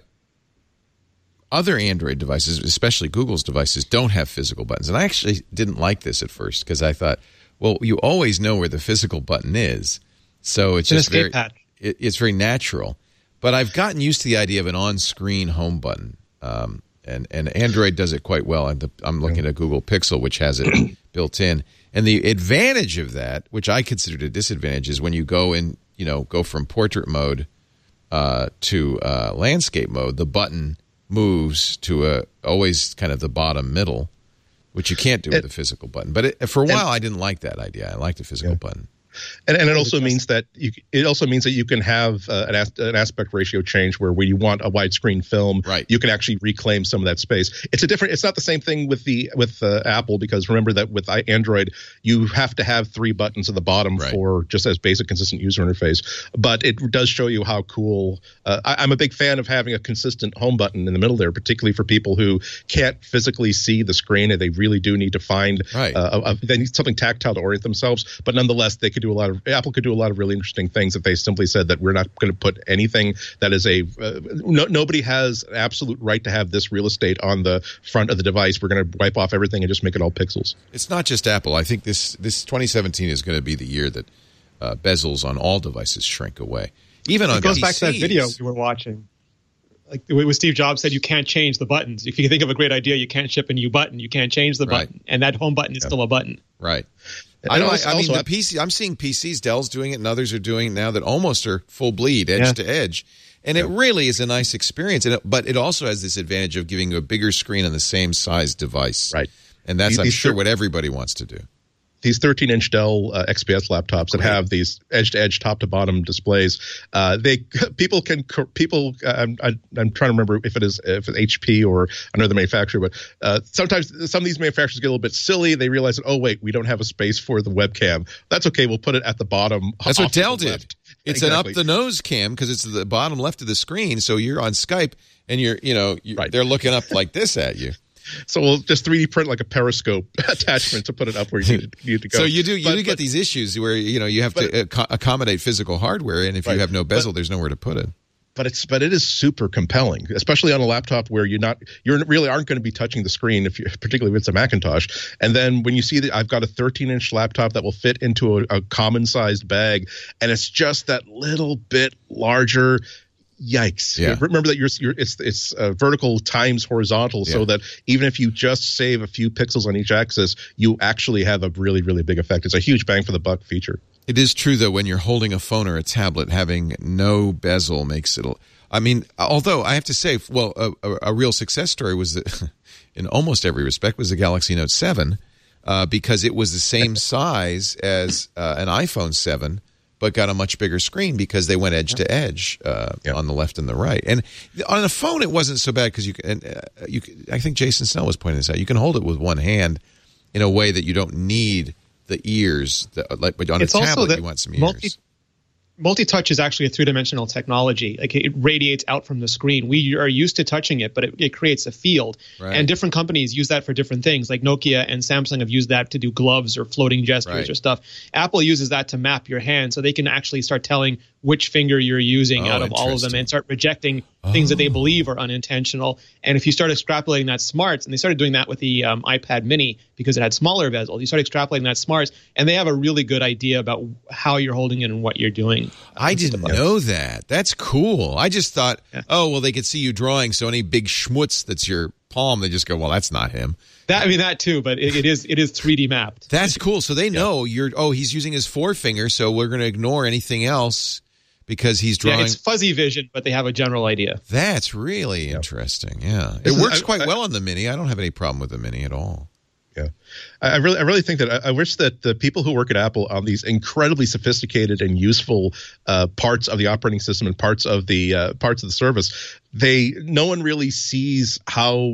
other Android devices, especially Google's devices, don't have physical buttons. And I actually didn't like this at first because I thought, well, you always know where the physical button is, so it's just it's very natural. But I've gotten used to the idea of an on-screen home button, and Android does it quite well. I'm looking at Google Pixel, which has it built in. And the advantage of that, which I considered a disadvantage, is when you go from portrait mode to landscape mode, the button moves to always kind of the bottom middle, which you can't do with a physical button. But for a while, I didn't like that idea. I liked a physical button. And it also means that you can have an aspect ratio change where you want a widescreen film, right. You can actually reclaim some of that space. It's not the same thing with Apple, because remember that with Android you have to have 3 buttons at the bottom for just as basic consistent user interface. But it does show you how cool. I'm a big fan of having a consistent home button in the middle there, particularly for people who can't physically see the screen and they really do need to find they need something tactile to orient themselves. But nonetheless, Apple could do a lot of really interesting things if they simply said that we're not going to put anything that is nobody has an absolute right to have this real estate on the front of the device. We're going to wipe off everything and just make it all pixels. It's not just Apple. I think this 2017 is going to be the year that bezels on all devices shrink away. Even on it goes PCs. Back to that video we were watching. Like the way Steve Jobs said, you can't change the buttons. If you think of a great idea, you can't ship a new button. You can't change the button, and that home button is still a button. Right. I mean, the PC. I'm seeing PCs. Dell's doing it, and others are doing it now that almost are full bleed, edge to edge, and it really is a nice experience. But it also has this advantage of giving you a bigger screen on the same size device, right? And that's I'm sure what everybody wants to do. These 13-inch Dell XPS laptops that have these edge-to-edge, top-to-bottom displays, I'm trying to remember if it's HP or another manufacturer, but sometimes some of these manufacturers get a little bit silly. They realize that, oh wait, we don't have a space for the webcam. That's okay. We'll put it at the bottom. That's what Dell did. It's an up-the-nose cam because it's the bottom left of the screen. So you're on Skype and they're looking up like this at you. So we'll just 3D print like a periscope attachment to put it up where you need to go. So you do get these issues where you have to accommodate physical hardware, and if you have no bezel, there's nowhere to put it. But it is super compelling, especially on a laptop where you really aren't going to be touching the screen, particularly if it's a Macintosh. And then when you see that I've got a 13-inch laptop that will fit into a common-sized bag, and it's just that little bit larger. Yikes! Yeah. Remember that it's vertical times horizontal, so that even if you just save a few pixels on each axis, you actually have a really, really big effect. It's a huge bang for the buck feature. It is true, though, when you're holding a phone or a tablet, having no bezel makes it. I mean, although I have to say, well, a real success story was that, in almost every respect, was the Galaxy Note 7, because it was the same size as an iPhone 7, but got a much bigger screen because they went edge to edge on the left and the right. And on a phone, it wasn't so bad because I think Jason Snell was pointing this out. You can hold it with one hand in a way that you don't need the ears. But on a tablet, you want some ears. Multi-touch is actually a three-dimensional technology. Like, it radiates out from the screen. We are used to touching it, but it creates a field. Right. And different companies use that for different things. Like Nokia and Samsung have used that to do gloves or floating gestures or stuff. Apple uses that to map your hand, so they can actually start telling which finger you're using out of all of them and start rejecting things that they believe are unintentional. And if you start extrapolating that smarts, and they started doing that with the iPad mini because it had smaller bezels, you start extrapolating that smarts, and they have a really good idea about how you're holding it and what you're doing. I didn't know that. That's cool. I just thought, they could see you drawing, so any big schmutz that's your palm, they just go, well, that's not him. That too, but it is 3D mapped. That's cool. So they know he's using his forefinger, so we're going to ignore anything else because he's drawing. Yeah, it's fuzzy vision, but they have a general idea. That's really interesting. Yeah. It works quite well on the Mini. I don't have any problem with the Mini at all. Yeah, I really think that I wish that the people who work at Apple on these incredibly sophisticated and useful parts of the operating system and parts of the service, no one really sees how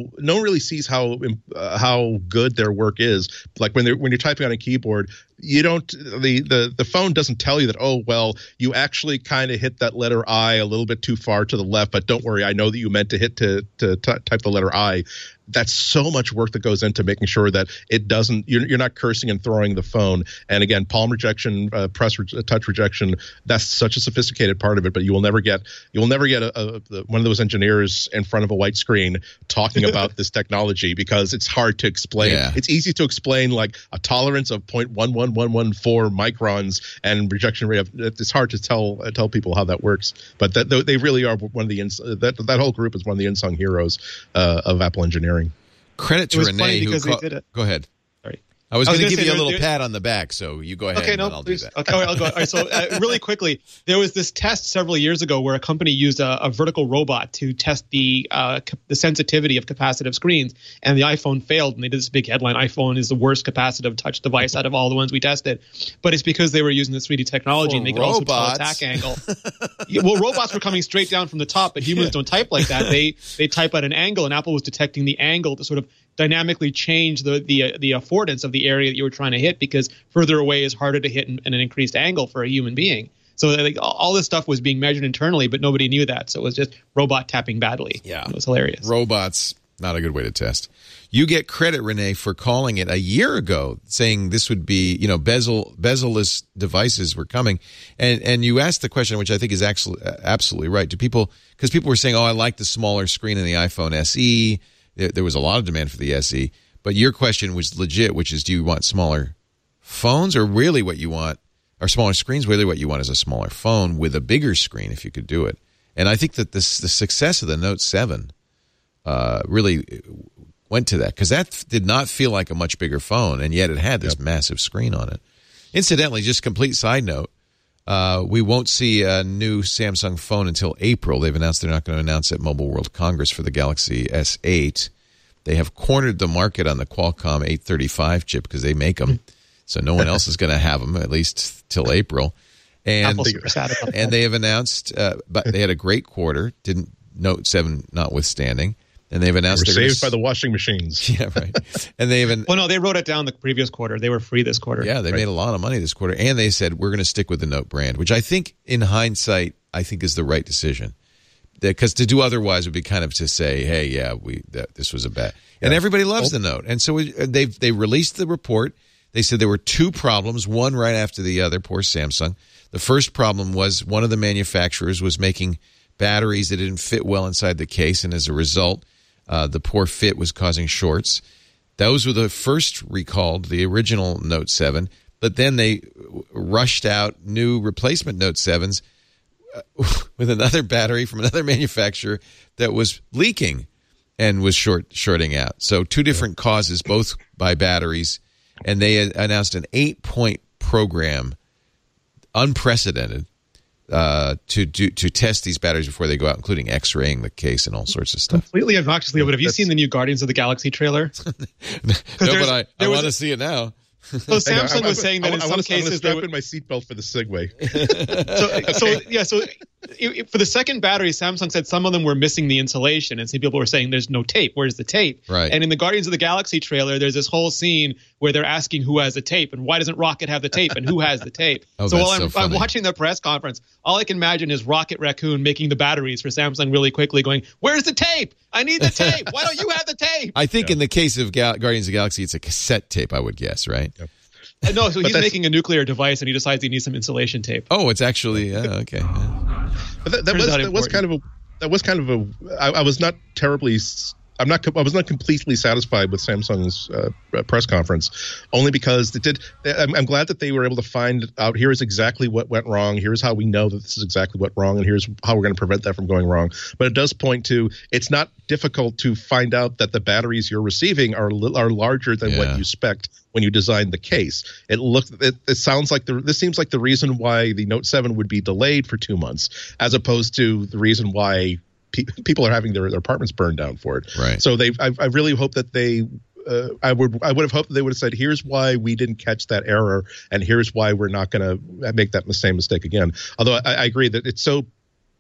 good their work is. Like when you're typing on a keyboard, you don't the phone doesn't tell you that you actually kind of hit that letter I a little bit too far to the left, but don't worry, I know that you meant to hit to type the letter I. That's so much work that goes into making sure that it doesn't. You're not cursing and throwing the phone. And again, palm rejection, touch rejection. That's such a sophisticated part of it. But you will never get one of those engineers in front of a white screen talking about this technology because it's hard to explain. Yeah. It's easy to explain like a tolerance of 0.11114 microns and rejection rate. It's hard to tell people how that works. But they really are one of the that whole group is one of the unsung heroes of Apple engineering. Credit to Renee who did it. Go ahead. Sorry. I was going to give you a little pat on the back, so you go ahead. Okay, I'll do that. Okay, I'll go. All right, so really quickly, there was this test several years ago where a company used a vertical robot to test the sensitivity of capacitive screens, and the iPhone failed, and they did this big headline: iPhone is the worst capacitive touch device out of all the ones we tested. But it's because they were using the 3D technology and they could also tell attack angle. Well, robots were coming straight down from the top, but humans don't type like that. They type at an angle, and Apple was detecting the angle to sort of dynamically change the affordance of the area that you were trying to hit, because further away is harder to hit in an increased angle for a human being. So all this stuff was being measured internally, but nobody knew that. So it was just robot tapping badly. Yeah, it was hilarious. Robots, not a good way to test. You get credit, Renee, for calling it a year ago, saying this would be, bezel-less devices were coming. And you asked the question, which I think is absolutely right. Because people were saying, I like the smaller screen in the iPhone SE. There was a lot of demand for the SE. But your question was legit, which is, do you want smaller phones, or really what you want, or smaller screens? Really what you want is a smaller phone with a bigger screen if you could do it. And I think that the success of the Note 7 really went to that, because that did not feel like a much bigger phone, and yet it had this massive screen on it. Incidentally, just complete side note, we won't see a new Samsung phone until April. They've announced they're not going to announce at Mobile World Congress for the Galaxy S8. They have cornered the market on the Qualcomm 835 chip because they make them. So no one else is going to have them, at least till April. And they have announced, but they had a great quarter, Note 7 notwithstanding. And they've announced they were saved by the washing machines. Yeah, right. And they even they wrote it down the previous quarter. They were free this quarter. Yeah, they made a lot of money this quarter, and they said we're going to stick with the Note brand, which I think, in hindsight, is the right decision. because to do otherwise would be kind of to say, hey, yeah, this was a bad. And everybody loves the Note. And so they released the report. They said there were two problems, one right after the other. Poor Samsung. The first problem was one of the manufacturers was making batteries that didn't fit well inside the case, and as a result, the poor fit was causing shorts. Those were the first recalled, the original Note 7, but then they rushed out new replacement Note 7s with another battery from another manufacturer that was leaking and was shorting out. So two different causes, both by batteries, and they announced an 8-point program, unprecedented, to test these batteries before they go out, including X-raying the case and all sorts of stuff. Completely obnoxiously, but have you seen the new Guardians of the Galaxy trailer? No, but I want to see it now. So Samsung was saying that in some cases I strap in my seatbelt for the Segway. So for the second battery, Samsung said some of them were missing the insulation, and some people were saying there's no tape. Where's the tape? Right. And in the Guardians of the Galaxy trailer, there's this whole scene where they're asking who has the tape and why doesn't Rocket have the tape and who has the tape. So while I'm watching the press conference, all I can imagine is Rocket Raccoon making the batteries for Samsung really quickly, going, "Where's the tape? I need the tape. Why don't you have the tape?" I think in the case of Guardians of the Galaxy, it's a cassette tape, I would guess, right? Yep. No, so he's making a nuclear device, and he decides he needs some insulation tape. Oh, it's actually okay. But that was kind of a. I was not terribly. I was not completely satisfied with Samsung's press conference, only because it did. I'm glad that they were able to find out. Here's exactly what went wrong. Here's how we know that this is exactly what wrong, and here's how we're going to prevent that from going wrong. But it does point to it's not difficult to find out that the batteries you're receiving are larger than what you expect when you design the case. It sounds like this seems like the reason why the Note 7 would be delayed for 2 months, as opposed to the reason why people are having their apartments burned down for it. Right. So I really hope that they. I would have hoped that they would have said, "Here's why we didn't catch that error, and here's why we're not going to make that same mistake again." Although I agree that it's so.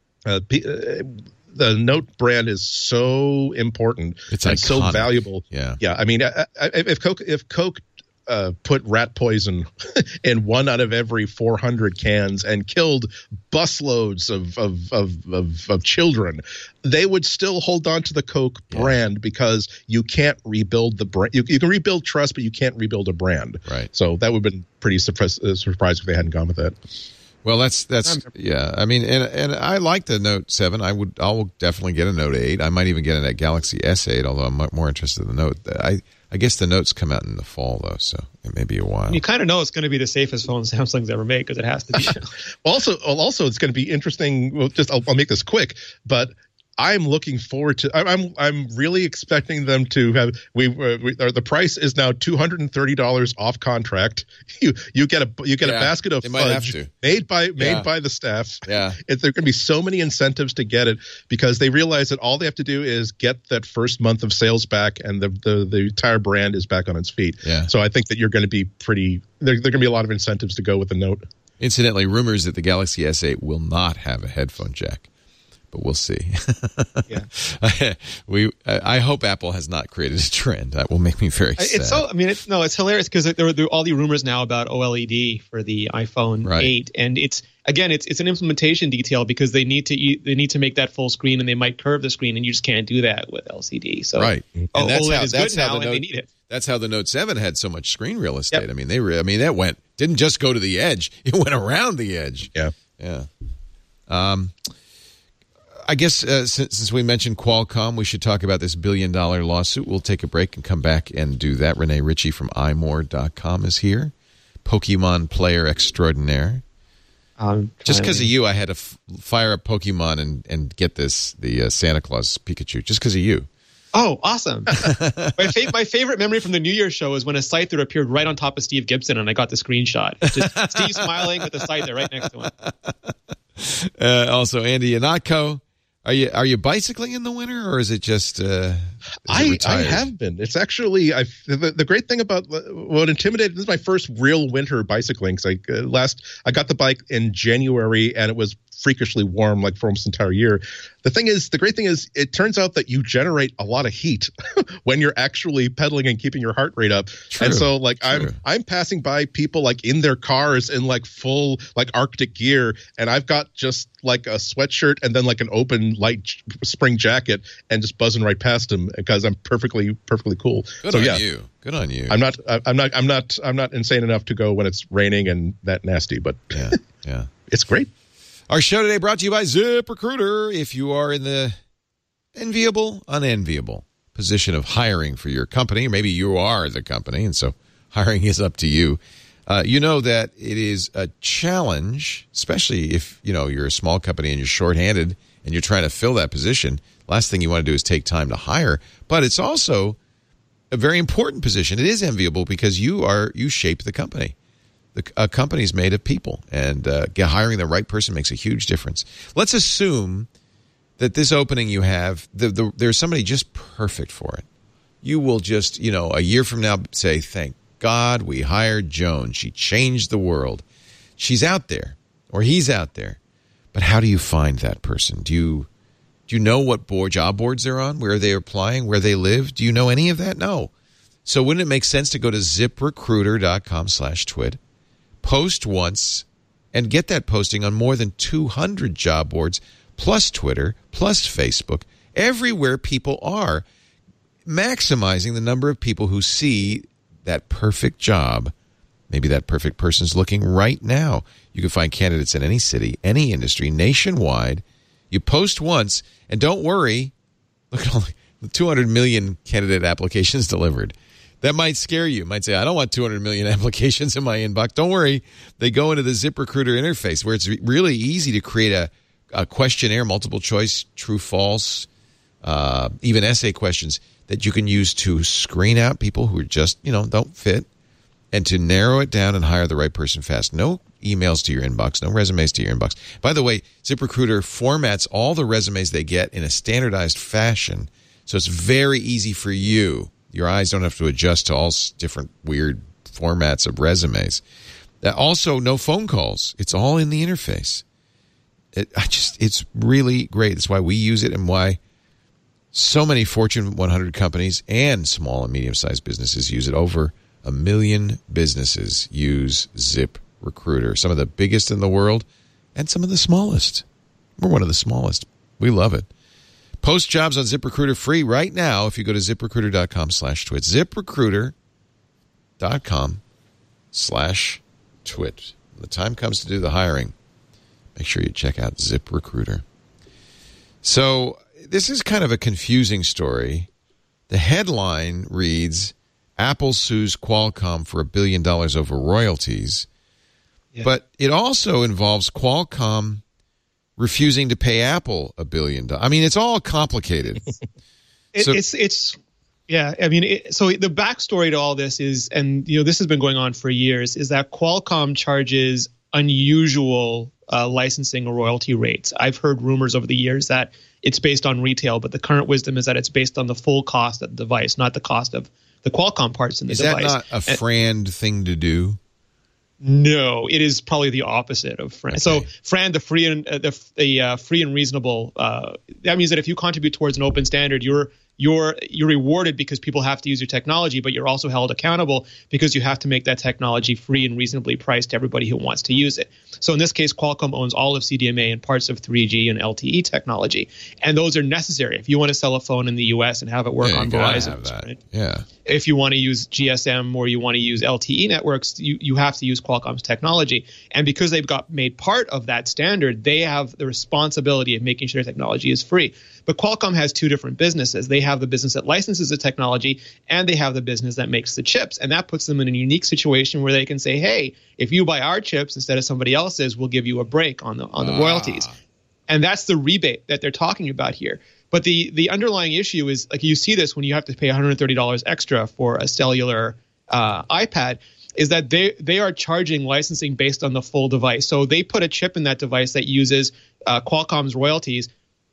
The Note brand is so important. It's and so valuable. Yeah. I mean, if Coke put rat poison in 1 out of every 400 cans and killed busloads of children, they would still hold on to the Coke brand because you can't rebuild the brand. You can rebuild trust, but you can't rebuild a brand. Right. So that would have been pretty surprised if they hadn't gone with that. Well, that's yeah. I mean, and I like the Note 7. I'll definitely get a Note 8. I might even get a Galaxy S8, although I'm more interested in the Note. I guess the Notes come out in the fall, though, so it may be a while. You kind of know it's going to be the safest phone Samsung's ever made because it has to be. Also, it's going to be interesting. Well, I'll make this quick, but I'm looking forward to. I'm really expecting them to have. The price is now $230 off contract. You get a basket of fudge made by the staff. Yeah, there are going to be so many incentives to get it because they realize that all they have to do is get that first month of sales back, and the entire brand is back on its feet. Yeah. So I think that you're going to be pretty. There are going to be a lot of incentives to go with the Note. Incidentally, rumors that the Galaxy S8 will not have a headphone jack. But we'll see. Yeah, I hope Apple has not created a trend. That will make me very sad. It's hilarious because there are all the rumors now about OLED for the iPhone 8, and it's an implementation detail because they need to make that full screen, and they might curve the screen, and you just can't do that with LCD. So right, and OLED is good now, and they need it. That's how the Note 7 had so much screen real estate. Yep. I mean, that didn't just go to the edge; it went around the edge. Yeah. I guess since we mentioned Qualcomm, we should talk about this $1 billion lawsuit. We'll take a break and come back and do that. Renee Ritchie from iMore.com is here. Pokemon player extraordinaire. Just because of you, I had to fire up Pokemon and get the Santa Claus Pikachu. Just because of you. Oh, awesome. My favorite memory from the New Year's show is when a Scyther appeared right on top of Steve Gibson, and I got the screenshot. Just Steve smiling with the Scyther right next to him. Also, Andy Ihnatko. Are you bicycling in the winter, or is it just? I have been. It's actually the great thing about what intimidated. This is my first real winter bicycling because I got the bike in January and it was freakishly warm like for almost an entire year. The great thing is, it turns out that you generate a lot of heat when you're actually pedaling and keeping your heart rate up. True, and so like true. I'm passing by people like in their cars in like full like Arctic gear, and I've got just like a sweatshirt and then like an open light spring jacket and just buzzing right past them because I'm perfectly cool. Good so on yeah, you. Good on you. I'm not insane enough to go when it's raining and that nasty, but Yeah. it's great. Our show today brought to you by ZipRecruiter. If you are in the unenviable position of hiring for your company, or maybe you are the company, and so hiring is up to you. You know that it is a challenge, especially if you're a small company and you're shorthanded and you're trying to fill that position. Last thing you want to do is take time to hire, but it's also a very important position. It is enviable because you shape the company. A company is made of people, and hiring the right person makes a huge difference. Let's assume that this opening you have, there's somebody just perfect for it. You will just, a year from now say, thank God we hired Joan. She changed the world. She's out there, or he's out there. But how do you find that person? Do you know what job boards they're on, where they're applying, where they live? Do you know any of that? No. So wouldn't it make sense to go to ZipRecruiter.com/twit? Post once and get that posting on more than 200 job boards, plus Twitter, plus Facebook, everywhere people are, maximizing the number of people who see that perfect job. Maybe that perfect person's looking right now. You can find candidates in any city, any industry, nationwide. You post once, and don't worry, look at all the 200 million candidate applications delivered. That might scare you. You might say, I don't want 200 million applications in my inbox. Don't worry. They go into the ZipRecruiter interface where it's really easy to create a questionnaire, multiple choice, true, false, even essay questions that you can use to screen out people who are just, don't fit, and to narrow it down and hire the right person fast. No emails to your inbox, no resumes to your inbox. By the way, ZipRecruiter formats all the resumes they get in a standardized fashion, so it's very easy for you. Your eyes don't have to adjust to all different weird formats of resumes. Also, no phone calls. It's all in the interface. It's really great. That's why we use it and why so many Fortune 100 companies and small and medium-sized businesses use it. Over 1 million businesses use ZipRecruiter. Some of the biggest in the world and some of the smallest. We're one of the smallest. We love it. Post jobs on ZipRecruiter free right now if you go to ZipRecruiter.com/twit. ZipRecruiter.com/twit. When the time comes to do the hiring, make sure you check out ZipRecruiter. So this is kind of a confusing story. The headline reads, Apple sues Qualcomm for $1 billion over royalties. Yeah. But it also involves Qualcomm refusing to pay Apple $1 billion. I mean, it's all complicated. So the backstory to all this is, and this has been going on for years, is that Qualcomm charges unusual licensing or royalty rates. I've heard rumors over the years that it's based on retail, but the current wisdom is that it's based on the full cost of the device, not the cost of the Qualcomm parts in the device. Is that not a FRAND thing to do? No, it is probably the opposite of FRAND. Okay. So FRAND, the free and reasonable. That means that if you contribute towards an open standard, you're rewarded because people have to use your technology, but you're also held accountable because you have to make that technology free and reasonably priced to everybody who wants to use it. So in this case, Qualcomm owns all of CDMA and parts of 3G and LTE technology, and those are necessary if you want to sell a phone in the U.S. and have it work on Verizon. Right? Yeah. If you want to use GSM or you want to use LTE networks, you have to use Qualcomm's technology. And because they've got made part of that standard, they have the responsibility of making sure technology is free. But Qualcomm has two different businesses. They have the business that licenses the technology, and they have the business that makes the chips. And that puts them in a unique situation where they can say, hey, if you buy our chips instead of somebody else's, we'll give you a break on the royalties. And that's the rebate that they're talking about here. But the underlying issue is, like, you see this when you have to pay $130 extra for a cellular iPad, is that they are charging licensing based on the full device. So they put a chip in that device that uses Qualcomm's royalties,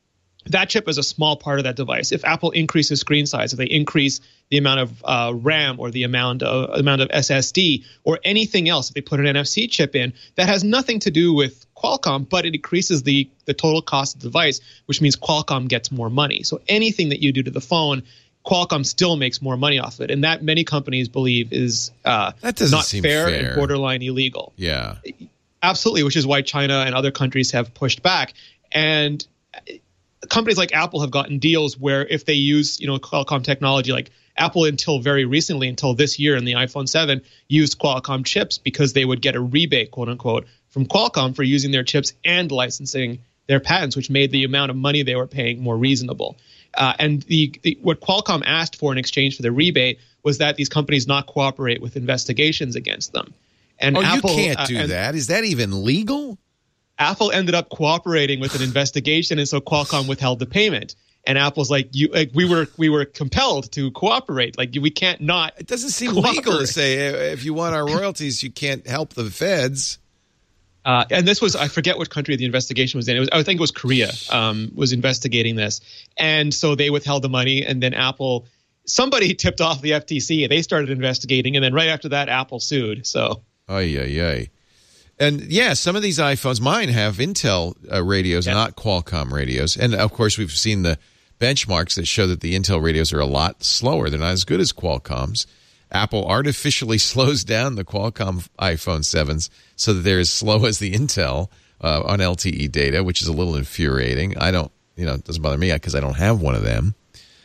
that chip is a small part of that device. If Apple increases screen size, if they increase the amount of RAM or the amount of SSD or anything else, if they put an NFC chip in, that has nothing to do with Qualcomm, but it increases the total cost of the device, which means Qualcomm gets more money. So anything that you do to the phone, Qualcomm still makes more money off of it. And that many companies believe is that doesn't not seem fair and borderline illegal. Yeah. Absolutely, which is why China and other countries have pushed back. And companies like Apple have gotten deals where if they use, Qualcomm technology, like Apple until very recently, until this year in the iPhone 7, used Qualcomm chips because they would get a rebate, quote unquote, from Qualcomm for using their chips and licensing their patents, which made the amount of money they were paying more reasonable. And what Qualcomm asked for in exchange for the rebate was that these companies not cooperate with investigations against them. And Apple, you can't do that. Is that even legal? Apple ended up cooperating with an investigation, and so Qualcomm withheld the payment. And Apple's like, we were compelled to cooperate. Like, we can't not. It doesn't seem legal to say if you want our royalties, you can't help the feds. And this was, I forget what country the investigation was in. I think it was Korea was investigating this. And so they withheld the money, and then somebody tipped off the FTC, and they started investigating, and then right after that, Apple sued. So. Ay. And yeah, some of these iPhones, mine have Intel radios, not Qualcomm radios. And of course, we've seen the benchmarks that show that the Intel radios are a lot slower. They're not as good as Qualcomm's. Apple artificially slows down the Qualcomm iPhone 7s so that they're as slow as the Intel on LTE data, which is a little infuriating. I don't, it doesn't bother me because I don't have one of them.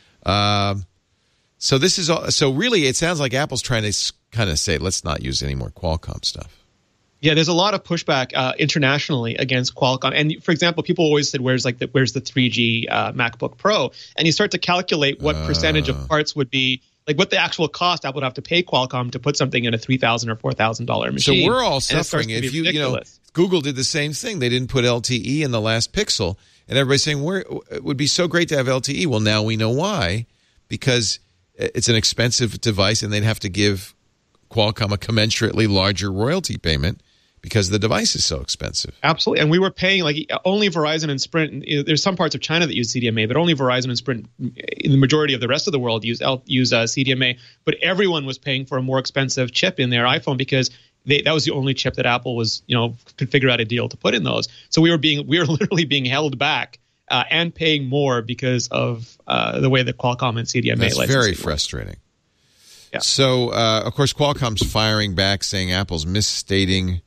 So this is all. So really, it sounds like Apple's trying to kind of say, let's not use any more Qualcomm stuff. Yeah, there's a lot of pushback internationally against Qualcomm. And for example, people always said, where's the 3G MacBook Pro? And you start to calculate what percentage of parts would be, like what the actual cost Apple would have to pay Qualcomm to put something in a $3,000 or $4,000 machine. So we're all suffering. If Google did the same thing. They didn't put LTE in the last Pixel. And everybody's saying, it would be so great to have LTE. Well, now we know why. Because it's an expensive device and they'd have to give Qualcomm a commensurately larger royalty payment because the device is so expensive. Absolutely. And we were paying only Verizon and Sprint. There's some parts of China that use CDMA, but only Verizon and Sprint in the majority of the rest of the world use CDMA. But everyone was paying for a more expensive chip in their iPhone because that was the only chip that Apple was, could figure out a deal to put in those. So we were literally being held back and paying more because of the way that Qualcomm and CDMA licensing. That's very frustrating. Yeah. So, of course, Qualcomm's firing back, saying Apple's misstating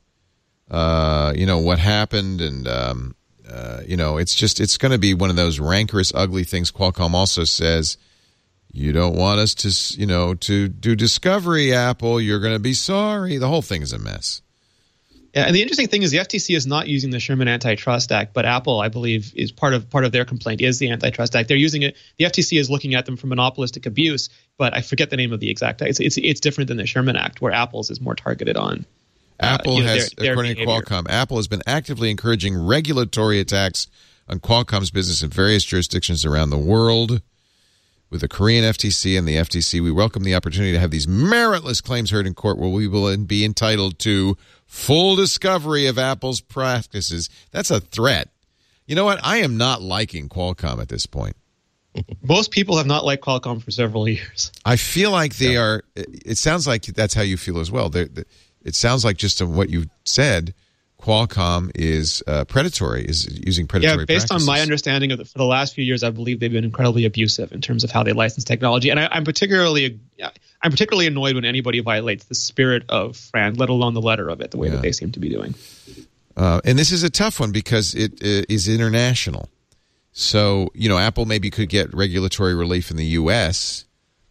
what happened, and it's going to be one of those rancorous, ugly things. Qualcomm also says, you don't want us to do discovery, Apple. You're going to be sorry. The whole thing is a mess. Yeah, and the interesting thing is the FTC is not using the Sherman Antitrust Act, but Apple, I believe, is part of their complaint is the Antitrust Act. They're using it. The FTC is looking at them for monopolistic abuse, but I forget the name of the exact act. It's different than the Sherman Act, where Apple's is more targeted on. Apple has, according to Qualcomm, Apple has been actively encouraging regulatory attacks on Qualcomm's business in various jurisdictions around the world. With the Korean FTC and the FTC, we welcome the opportunity to have these meritless claims heard in court where we will be entitled to full discovery of Apple's practices. That's a threat. You know what? I am not liking Qualcomm at this point. Most people have not liked Qualcomm for several years. I feel like they are. It sounds like that's how you feel as well. It sounds like just what you said, Qualcomm is predatory, is using predatory practices. On my understanding of for the last few years, I believe they've been incredibly abusive in terms of how they license technology. And I'm particularly annoyed when anybody violates the spirit of FRAND, let alone the letter of it, the way that they seem to be doing. And this is a tough one because it is international. So, Apple maybe could get regulatory relief in the U.S.,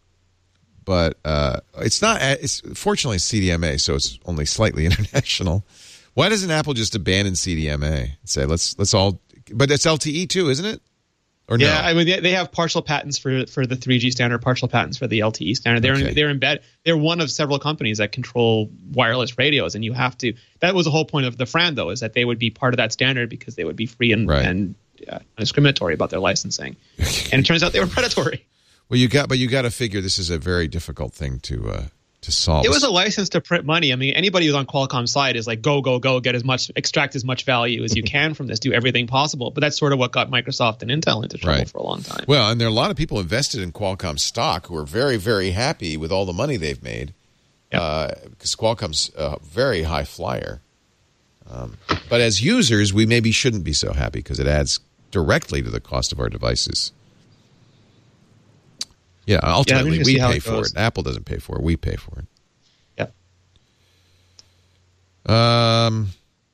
but it's not. Fortunately, it's CDMA, so it's only slightly international. Why doesn't Apple just abandon CDMA and say let's all? But it's LTE too, isn't it? Or no? Yeah, I mean they have partial patents for the 3G standard, partial patents for the LTE standard. They're embedded. They're one of several companies that control wireless radios, and you have to. That was the whole point of the FRAND, though, is that they would be part of that standard because they would be free and discriminatory about their licensing. And it turns out they were predatory. Well, you got to figure this is a very difficult thing to to solve. It was a license to print money. I mean, anybody who's on Qualcomm's side is like, go, get extract as much value as you can from this, do everything possible. But that's sort of what got Microsoft and Intel into trouble for a long time. Well, and there are a lot of people invested in Qualcomm stock who are very, very happy with all the money they've made because Qualcomm's a very high flyer. But as users, we maybe shouldn't be so happy because it adds directly to the cost of our devices. Yeah, ultimately we pay for it. Apple doesn't pay for it. We pay for it. Yep.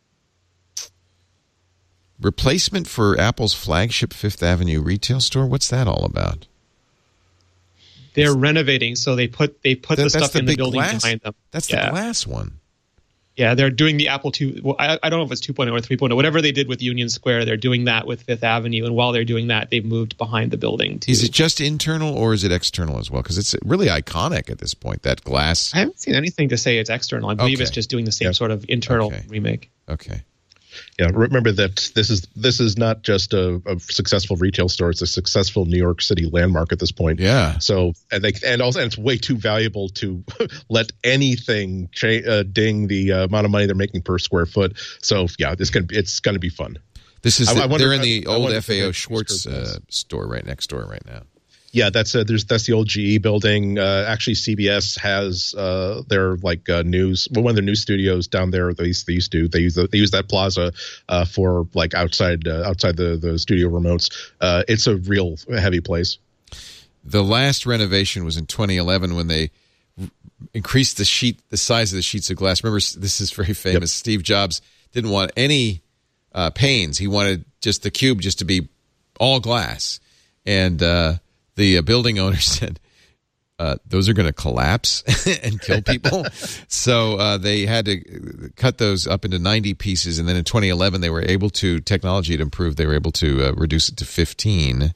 Replacement for Apple's flagship Fifth Avenue retail store. What's that all about? They're renovating, so they put the stuff in the building behind them. That's the glass one. Yeah, they're doing the Apple II. Well, I don't know if it's 2.0 or 3.0. Whatever they did with Union Square, they're doing that with Fifth Avenue. And while they're doing that, they've moved behind the building, too. Is it just internal or is it external as well? Because it's really iconic at this point, that glass. I haven't seen anything to say it's external. I believe it's just doing the same sort of internal remake. Okay. Yeah, remember that this is not just a successful retail store; it's a successful New York City landmark at this point. Yeah. So and it's way too valuable to let anything ding the amount of money they're making per square foot. So yeah, it's gonna be fun. This is they're in the old FAO Schwartz store right next door right now. Yeah, that's the old GE building. Actually, CBS has their news. Well, one of their news studios down there. They use that plaza for like outside the studio remotes. It's a real heavy place. The last renovation was in 2011 when they increased the size of the sheets of glass. Remember, this is very famous. Yep. Steve Jobs didn't want any panes. He wanted just the cube just to be all glass, and the building owner said, those are going to collapse and kill people. So they had to cut those up into 90 pieces. And then in 2011, technology had improved. They were able to reduce it to 15.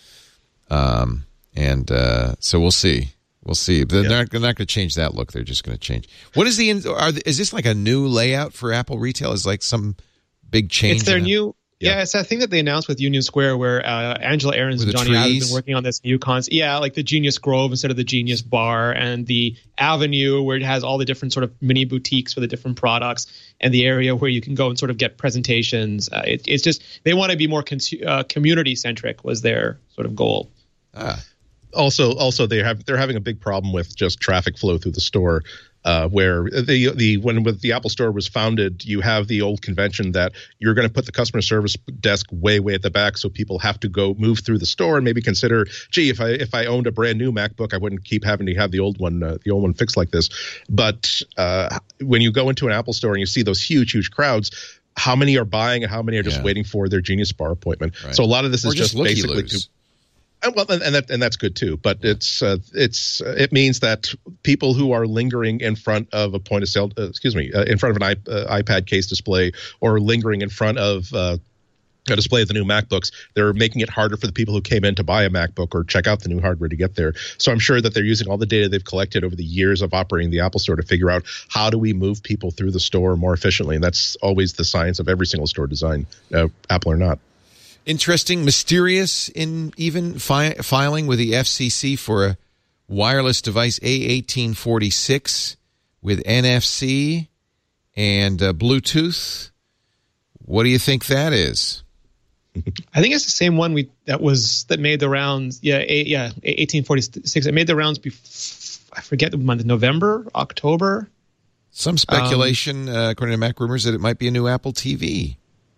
So we'll see. We'll see. They're not going to change that look. They're just going to change. What is is this like a new layout for Apple Retail? Is like some big change? It's their new... Yeah, it's that thing that they announced with Union Square where Angela Ahrens and Johnny Ive have been working on this new concept. Yeah, like the Genius Grove instead of the Genius Bar, and the Avenue where it has all the different sort of mini boutiques for the different products, and the area where you can go and sort of get presentations. It's just they want to be more community-centric was their sort of goal. Also, they're having a big problem with just traffic flow through the store. Where when the Apple Store was founded, you have the old convention that you're going to put the customer service desk way at the back, so people have to move through the store and maybe consider, gee, if I owned a brand new MacBook, I wouldn't keep having to have the old one fixed like this. But when you go into an Apple Store and you see those huge crowds, how many are buying and how many are just waiting for their Genius Bar appointment? Right. So a lot of this is just basically well, and that's good too. But it means that people who are lingering in front of a point of sale, in front of an iPad case display, or lingering in front of a display of the new MacBooks, they're making it harder for the people who came in to buy a MacBook or check out the new hardware to get there. So I'm sure that they're using all the data they've collected over the years of operating the Apple Store to figure out how do we move people through the store more efficiently. And that's always the science of every single store design, Apple or not. Interesting, mysterious in even filing with the FCC for a wireless device A1846 with NFC and Bluetooth. What do you think that is? I think it's the same one that made the rounds. Yeah, 1846. It made the rounds before, I forget the month, November, October. Some speculation, according to Mac Rumors, that it might be a new Apple TV.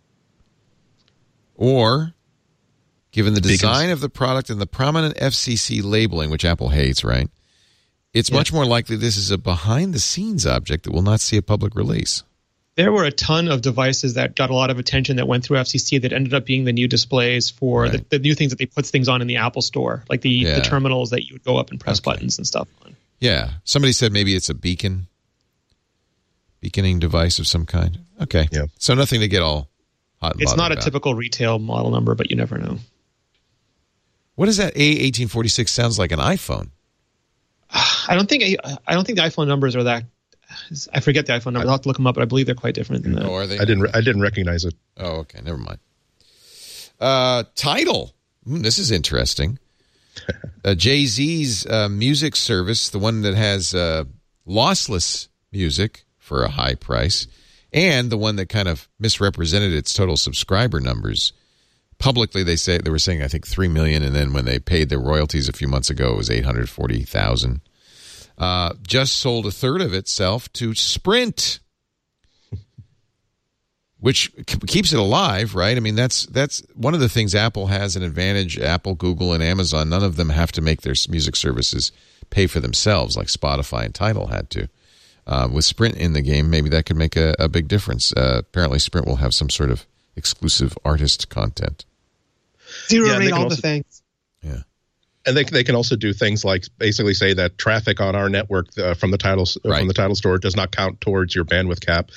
Or, given the design of the product and the prominent FCC labeling, which Apple hates, right? It's much more likely this is a behind-the-scenes object that will not see a public release. There were a ton of devices that got a lot of attention that went through FCC that ended up being the new displays for the new things that they put things on in the Apple Store, like the terminals that you would go up and press buttons and stuff on. Yeah. Somebody said maybe it's a beaconing device of some kind. Okay. Yeah. So nothing to get all hot and it's not about. A typical retail model number, but you never know. What is that? A1846 sounds like an iPhone. I don't think the iPhone numbers are that. I forget the iPhone number. I'll have to look them up, but I believe they're quite different than that. Oh, are they? I didn't recognize it. Oh, okay. Never mind. Tidal. This is interesting. Jay-Z's music service, the one that has lossless music for a high price, and the one that kind of misrepresented its total subscriber numbers. Publicly, they were saying, I think, 3 million, and then when they paid their royalties a few months ago, it was 840,000. Just sold a third of itself to Sprint, which keeps it alive, right? I mean, that's one of the things Apple has an advantage. Apple, Google, and Amazon, none of them have to make their music services pay for themselves like Spotify and Tidal had to. With Sprint in the game, maybe that could make a big difference. Apparently, Sprint will have some sort of exclusive artist content. Zero rate all the things. Yeah. And they can also do things like basically say that traffic on our network from the Tidal store does not count towards your bandwidth cap.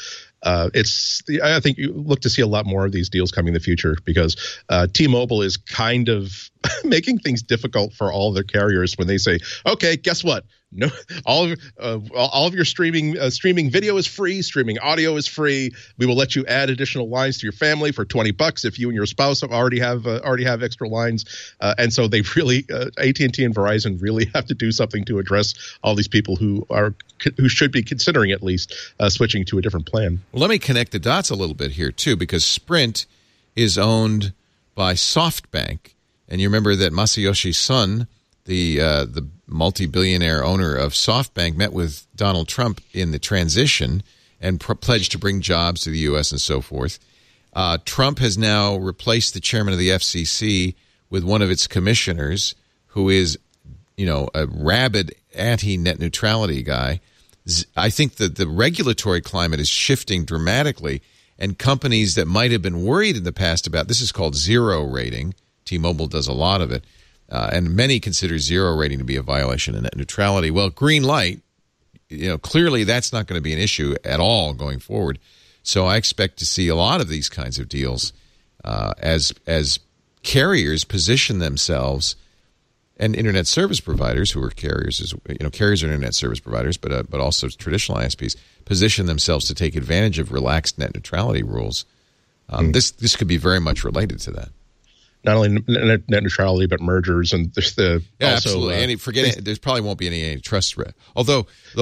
I think you look to see a lot more of these deals coming in the future because T-Mobile is kind of making things difficult for all their carriers when they say, okay, guess what? No, all of your streaming video is free. Streaming audio is free. We will let you add additional lines to your family for $20 if you and your spouse already have extra lines. And so they really AT&T and Verizon really have to do something to address all these people who should be considering at least switching to a different plan. Well, let me connect the dots a little bit here too, because Sprint is owned by SoftBank, and you remember that Masayoshi Son, the multi-billionaire owner of SoftBank, met with Donald Trump in the transition and pledged to bring jobs to the U.S. and so forth. Trump has now replaced the chairman of the FCC with one of its commissioners who is, a rabid anti-net neutrality guy. I think that the regulatory climate is shifting dramatically, and companies that might have been worried in the past about this is called zero rating. T-Mobile does a lot of it. And many consider zero rating to be a violation of net neutrality. Well, green light, clearly that's not going to be an issue at all going forward. So I expect to see a lot of these kinds of deals as carriers position themselves, and internet service providers who are carriers, carriers are internet service providers, but also traditional ISPs position themselves to take advantage of relaxed net neutrality rules. This could be very much related to that. Not only net neutrality, but mergers and also absolutely. There probably won't be any antitrust threat. Although the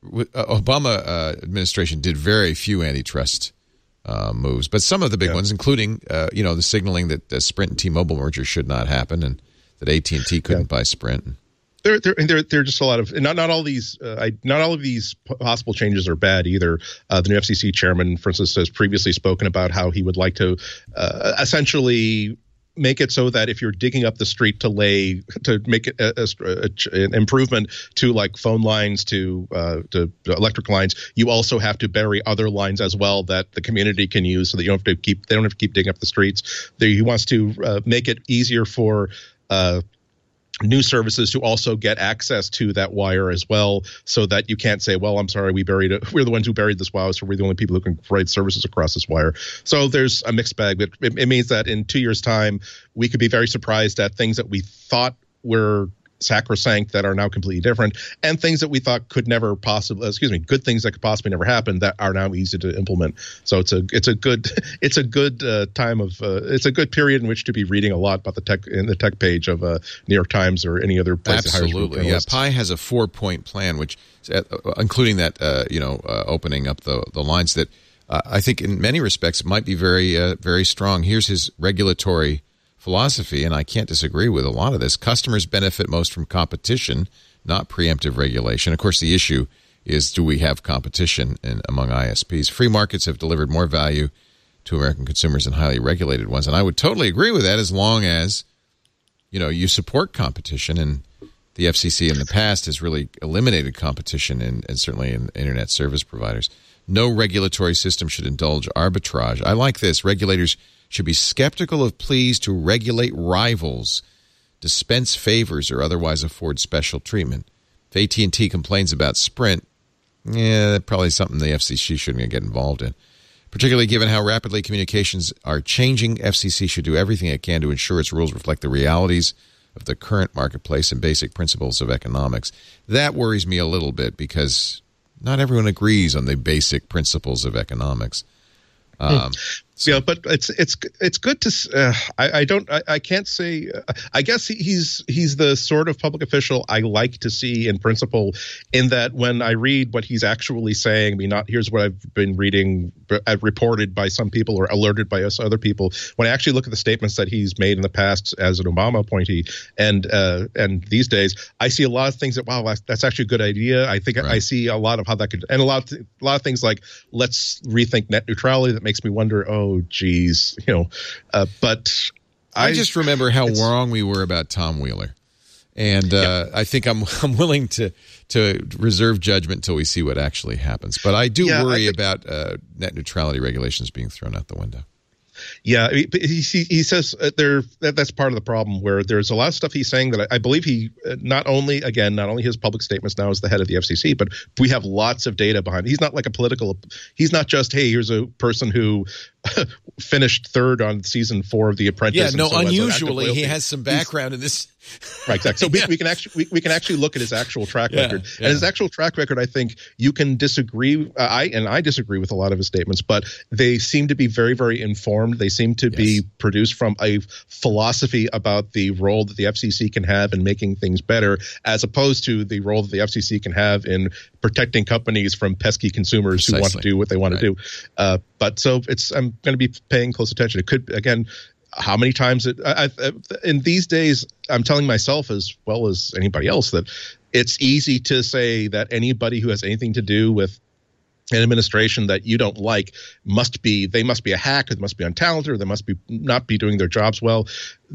Obama administration did very few antitrust moves, but some of the big ones, including the signaling that the Sprint and T-Mobile merger should not happen, and that AT&T couldn't buy Sprint. There are just a lot of not all of these possible changes are bad either. The new FCC chairman, for instance, has previously spoken about how he would like to essentially make it so that if you're digging up the street to make it an improvement to like phone lines to electric lines, you also have to bury other lines as well that the community can use, so that they don't have to keep digging up the streets. He wants to make it easier for new services to also get access to that wire as well, so that you can't say, well, I'm sorry, we're the ones who buried this wire, so we're the only people who can provide services across this wire. So there's a mixed bag, but it means that in 2 years' time, we could be very surprised at things that we thought were sacrosanct that are now completely different, and things that we thought could never possibly, good things that could possibly never happen that are now easy to implement. So it's a good time of it's a good period in which to be reading a lot about the tech in the tech page of New York Times or any other place. Absolutely, yeah. Pi has a 4-point plan, which including that opening up the lines that I think in many respects might be very very strong. Here's his regulatory philosophy, and I can't disagree with a lot of this. Customers benefit most from competition, not preemptive regulation. Of course, the issue is, do we have competition among ISPs? Free markets have delivered more value to American consumers than highly regulated ones, and I would totally agree with that as long as you support competition. And the FCC in the past has really eliminated competition, and certainly in internet service providers. No regulatory system should indulge arbitrage. I like this. Regulators should be skeptical of pleas to regulate rivals, dispense favors, or otherwise afford special treatment. If AT&T complains about Sprint, probably something the FCC shouldn't get involved in. Particularly given how rapidly communications are changing, FCC should do everything it can to ensure its rules reflect the realities of the current marketplace and basic principles of economics. That worries me a little bit because not everyone agrees on the basic principles of economics. Yeah, but it's good to. I can't say. I guess he's the sort of public official I like to see in principle. In that, when I read what he's actually saying, here's what I've been reading, reported by some people or alerted by us other people. When I actually look at the statements that he's made in the past as an Obama appointee, and these days, I see a lot of things that that's actually a good idea. I think I see a lot of how that could, and a lot of things like let's rethink net neutrality. That makes me wonder. Oh, geez, but I just remember how wrong we were about Tom Wheeler, and I think I'm willing to reserve judgment until we see what actually happens. But I do worry about net neutrality regulations being thrown out the window. Yeah, he says that's part of the problem, where there's a lot of stuff he's saying that I believe he not only his public statements now as the head of the FCC, but we have lots of data behind it. He's not like he's not just, hey, here's a person who finished third on season 4 of The Apprentice. Yeah, unusually he has some background in this. Right, exactly. So we can actually look at his actual track record, and his actual track record. I think you can disagree. I disagree with a lot of his statements, but they seem to be very, very informed. They seem to be produced from a philosophy about the role that the FCC can have in making things better, as opposed to the role that the FCC can have in protecting companies from pesky consumers who want to do what they want to do. But so I'm going to be paying close attention. It could, again, how many times in these days, I'm telling myself as well as anybody else that it's easy to say that anybody who has anything to do with an administration that you don't like must be a hack, or they must be untalented, or they must be not be doing their jobs well.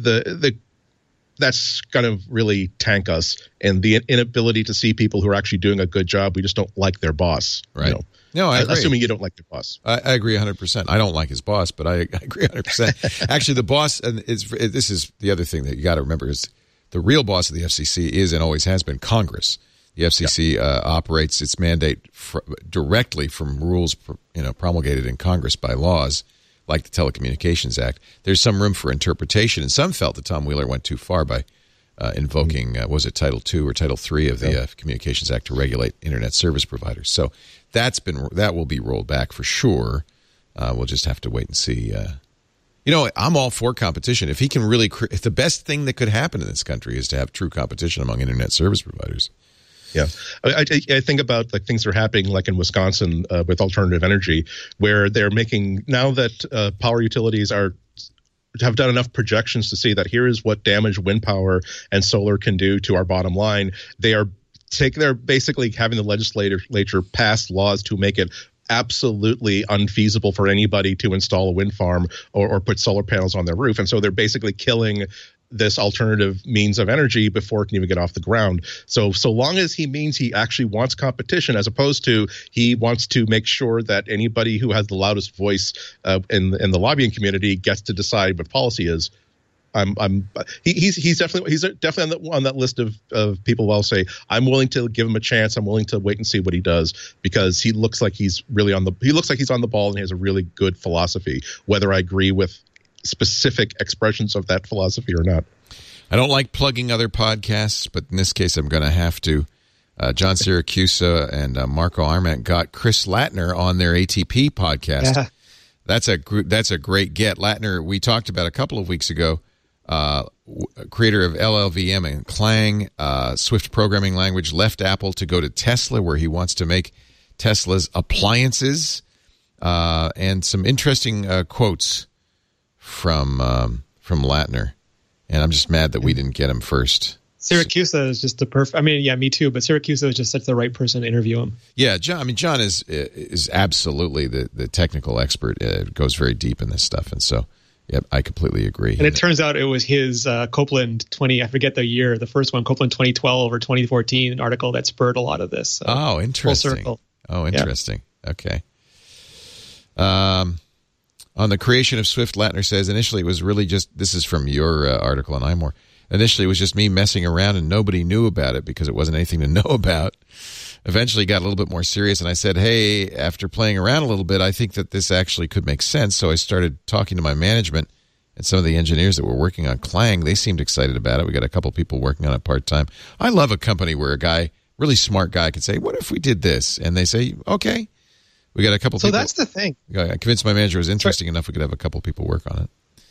That's going to really tank us, and the inability to see people who are actually doing a good job. We just don't like their boss. Right. No, I agree. Assuming you don't like your boss. I agree 100%. I don't like his boss, but I agree 100%. Actually, the boss, and this is the other thing that you got to remember, is the real boss of the FCC is and always has been Congress. The FCC operates its mandate directly from rules promulgated in Congress by laws like the Telecommunications Act. There's some room for interpretation, and some felt that Tom Wheeler went too far by invoking, was it Title II or Title III of the Communications Act to regulate Internet service providers. So that will be rolled back for sure. We'll just have to wait and see. I'm all for competition. If he can really, if the best thing that could happen in this country is to have true competition among Internet service providers. Yeah, I think about like things that are happening like in Wisconsin with alternative energy, where they're making now that power utilities have done enough projections to see that here is what damage wind power and solar can do to our bottom line. They're basically having the legislature pass laws to make it absolutely unfeasible for anybody to install a wind farm or put solar panels on their roof. And so they're basically killing this alternative means of energy before it can even get off the ground. So long as he means he actually wants competition, as opposed to he wants to make sure that anybody who has the loudest voice in the lobbying community gets to decide what policy is. He's definitely on that list of people who I'll say I'm willing to give him a chance. I'm willing to wait and see what he does, because he looks like he's on the ball and he has a really good philosophy, whether I agree with specific expressions of that philosophy or not. I don't like plugging other podcasts, but in this case I'm going to have to. John Siracusa and Marco Arment got Chris Latner on their ATP podcast. Yeah. That's a great get. Latner, we talked about a couple of weeks ago, creator of LLVM and Clang, Swift programming language, left Apple to go to Tesla, where he wants to make Tesla's appliances, and some interesting quotes from Latner. And I'm just mad that we didn't get him first. Siracusa is just the perfect. I mean, yeah, me too. But Siracusa is just such the right person to interview him. Yeah, John. I mean, John is absolutely the technical expert. Goes very deep in this stuff, and so yep, I completely agree. And it turns out it was his Copeland 20. I forget the year. The first one, Copeland 2012 or 2014 article that spurred a lot of this. Oh, interesting. Full circle. Oh, interesting. Yeah. Okay. On the creation of Swift, Latner says, initially it was really just, this is from your article on iMore, initially it was just me messing around and nobody knew about it because it wasn't anything to know about. Eventually got a little bit more serious and I said, hey, after playing around a little bit, I think that this actually could make sense. So I started talking to my management and some of the engineers that were working on Clang. They seemed excited about it. We got a couple people working on it part-time. I love a company where a guy, really smart guy, can say, what if we did this? And they say, okay. We got a couple So people. that's the thing. I convinced my manager it was interesting enough we could have a couple people work on it.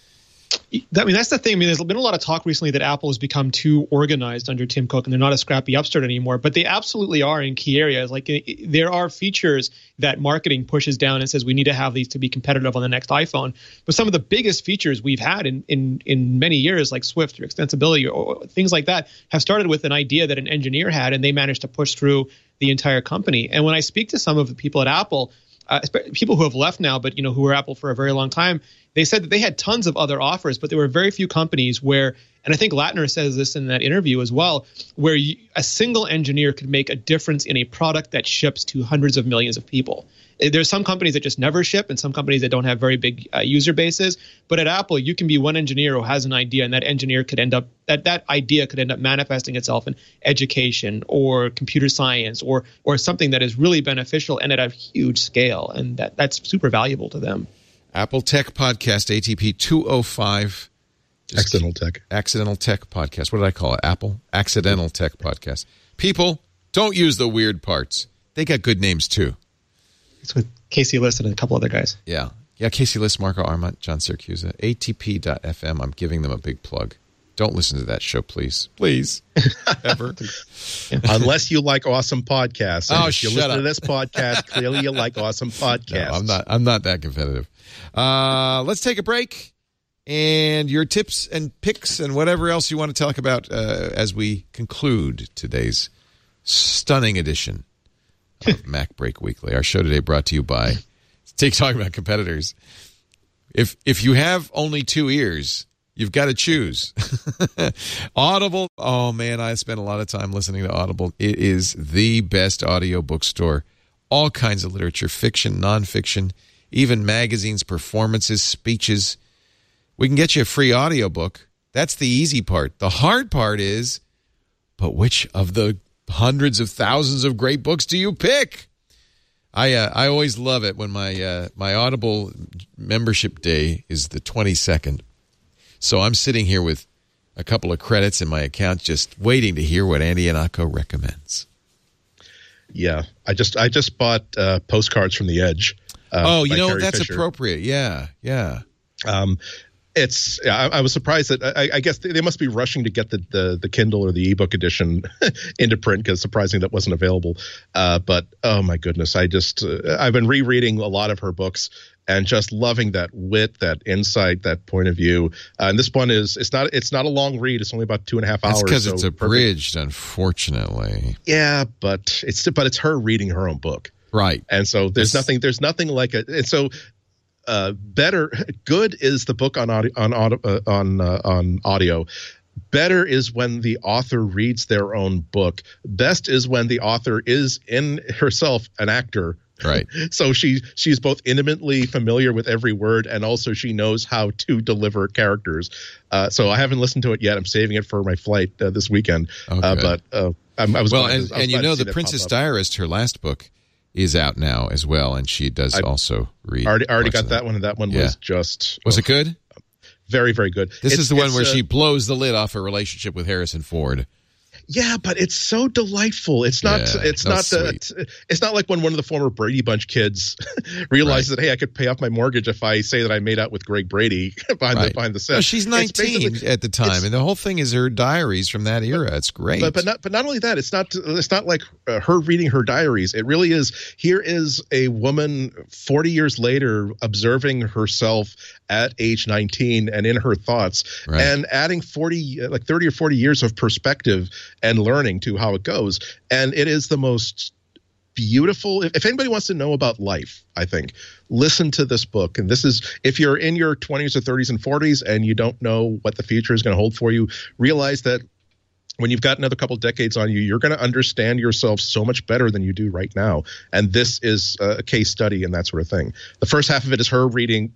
I mean, that's the thing. I mean, there's been a lot of talk recently that Apple has become too organized under Tim Cook, and they're not a scrappy upstart anymore. But they absolutely are in key areas. Like there are features that marketing pushes down and says we need to have these to be competitive on the next iPhone. But some of the biggest features we've had in many years, like Swift or extensibility or things like that, have started with an idea that an engineer had, and they managed to push through the entire company. And when I speak to some of the people at Apple, people who have left now, but who were Apple for a very long time, they said that they had tons of other offers, but there were very few companies where, and I think Latner says this in that interview as well, where a single engineer could make a difference in a product that ships to hundreds of millions of people. There's some companies that just never ship, and some companies that don't have very big user bases. But at Apple, you can be one engineer who has an idea, and that engineer could end up that idea could end up manifesting itself in education or computer science or something that is really beneficial and at a huge scale, and that's super valuable to them. Apple Tech Podcast, ATP 205. Accidental Tech. Accidental Tech Podcast. What did I call it? Apple? Accidental Tech Podcast. People, don't use the weird parts. They got good names, too. It's with Casey List and a couple other guys. Yeah. Yeah, Casey List, Marco Arment, John Siracusa. ATP.fm. I'm giving them a big plug. Don't listen to that show, please. Please. Ever. Unless you like awesome podcasts. And Oh, if you shut listen up. to this podcast, clearly you like awesome podcasts. No, I'm not that competitive. Let's take a break. And your tips and picks and whatever else you want to talk about as we conclude today's stunning edition of Mac Break Weekly. Our show today brought to you by talking about competitors. If you have only 2 ears, you've got to choose. Audible. Oh, man, I spent a lot of time listening to Audible. It is the best audio bookstore. All kinds of literature, fiction, nonfiction, even magazines, performances, speeches. We can get you a free audiobook. That's the easy part. The hard part is, but which of the hundreds of thousands of great books do you pick? I always love it when my Audible membership day is the 22nd. So I'm sitting here with a couple of credits in my account just waiting to hear what Andy Ihnatko recommends. Yeah. I just bought Postcards from the Edge. Oh, by Carrie that's Fisher. appropriate. Yeah. I was surprised that I guess they must be rushing to get the Kindle or the ebook edition into print because surprisingly that wasn't available. But oh my goodness, I've been rereading a lot of her books and just loving that wit, that insight, that point of view. And this one it's not a long read. It's only about 2.5 hours. That's because it's so abridged, unfortunately. Yeah, but it's her reading her own book, right? And so there's nothing like it. And so. Good is the book on audio. Better is when the author reads their own book. Best is when the author is in herself an actor. Right. So she's both intimately familiar with every word and also she knows how to deliver characters. So I haven't listened to it yet. I'm saving it for my flight this weekend. Okay. I was well, glad and to see The that Princess pop up. Diarist, her last book, is out now as well, and she does also read. Already got that one, and that one was just was it good? Very, very good. This is the one where she blows the lid off her relationship with Harrison Ford. Yeah, but it's so delightful. It's not. It's not like when one of the former Brady Bunch kids realizes that hey, I could pay off my mortgage if I say that I made out with Greg Brady behind the set. No, she's 19 at the time, and the whole thing is her diaries from that era. It's great. But not only that, it's not like her reading her diaries. It really is. Here is a woman 40 years later observing herself at age 19 and in her thoughts, and adding 30 or 40 years of perspective and learning to how it goes. And it is the most beautiful. If anybody wants to know about life, I think, listen to this book. And this is, if you're in your 20s or 30s and 40s and you don't know what the future is going to hold for you, realize that when you've got another couple decades on you, you're going to understand yourself so much better than you do right now. And this is a case study and that sort of thing. The first half of it is her reading,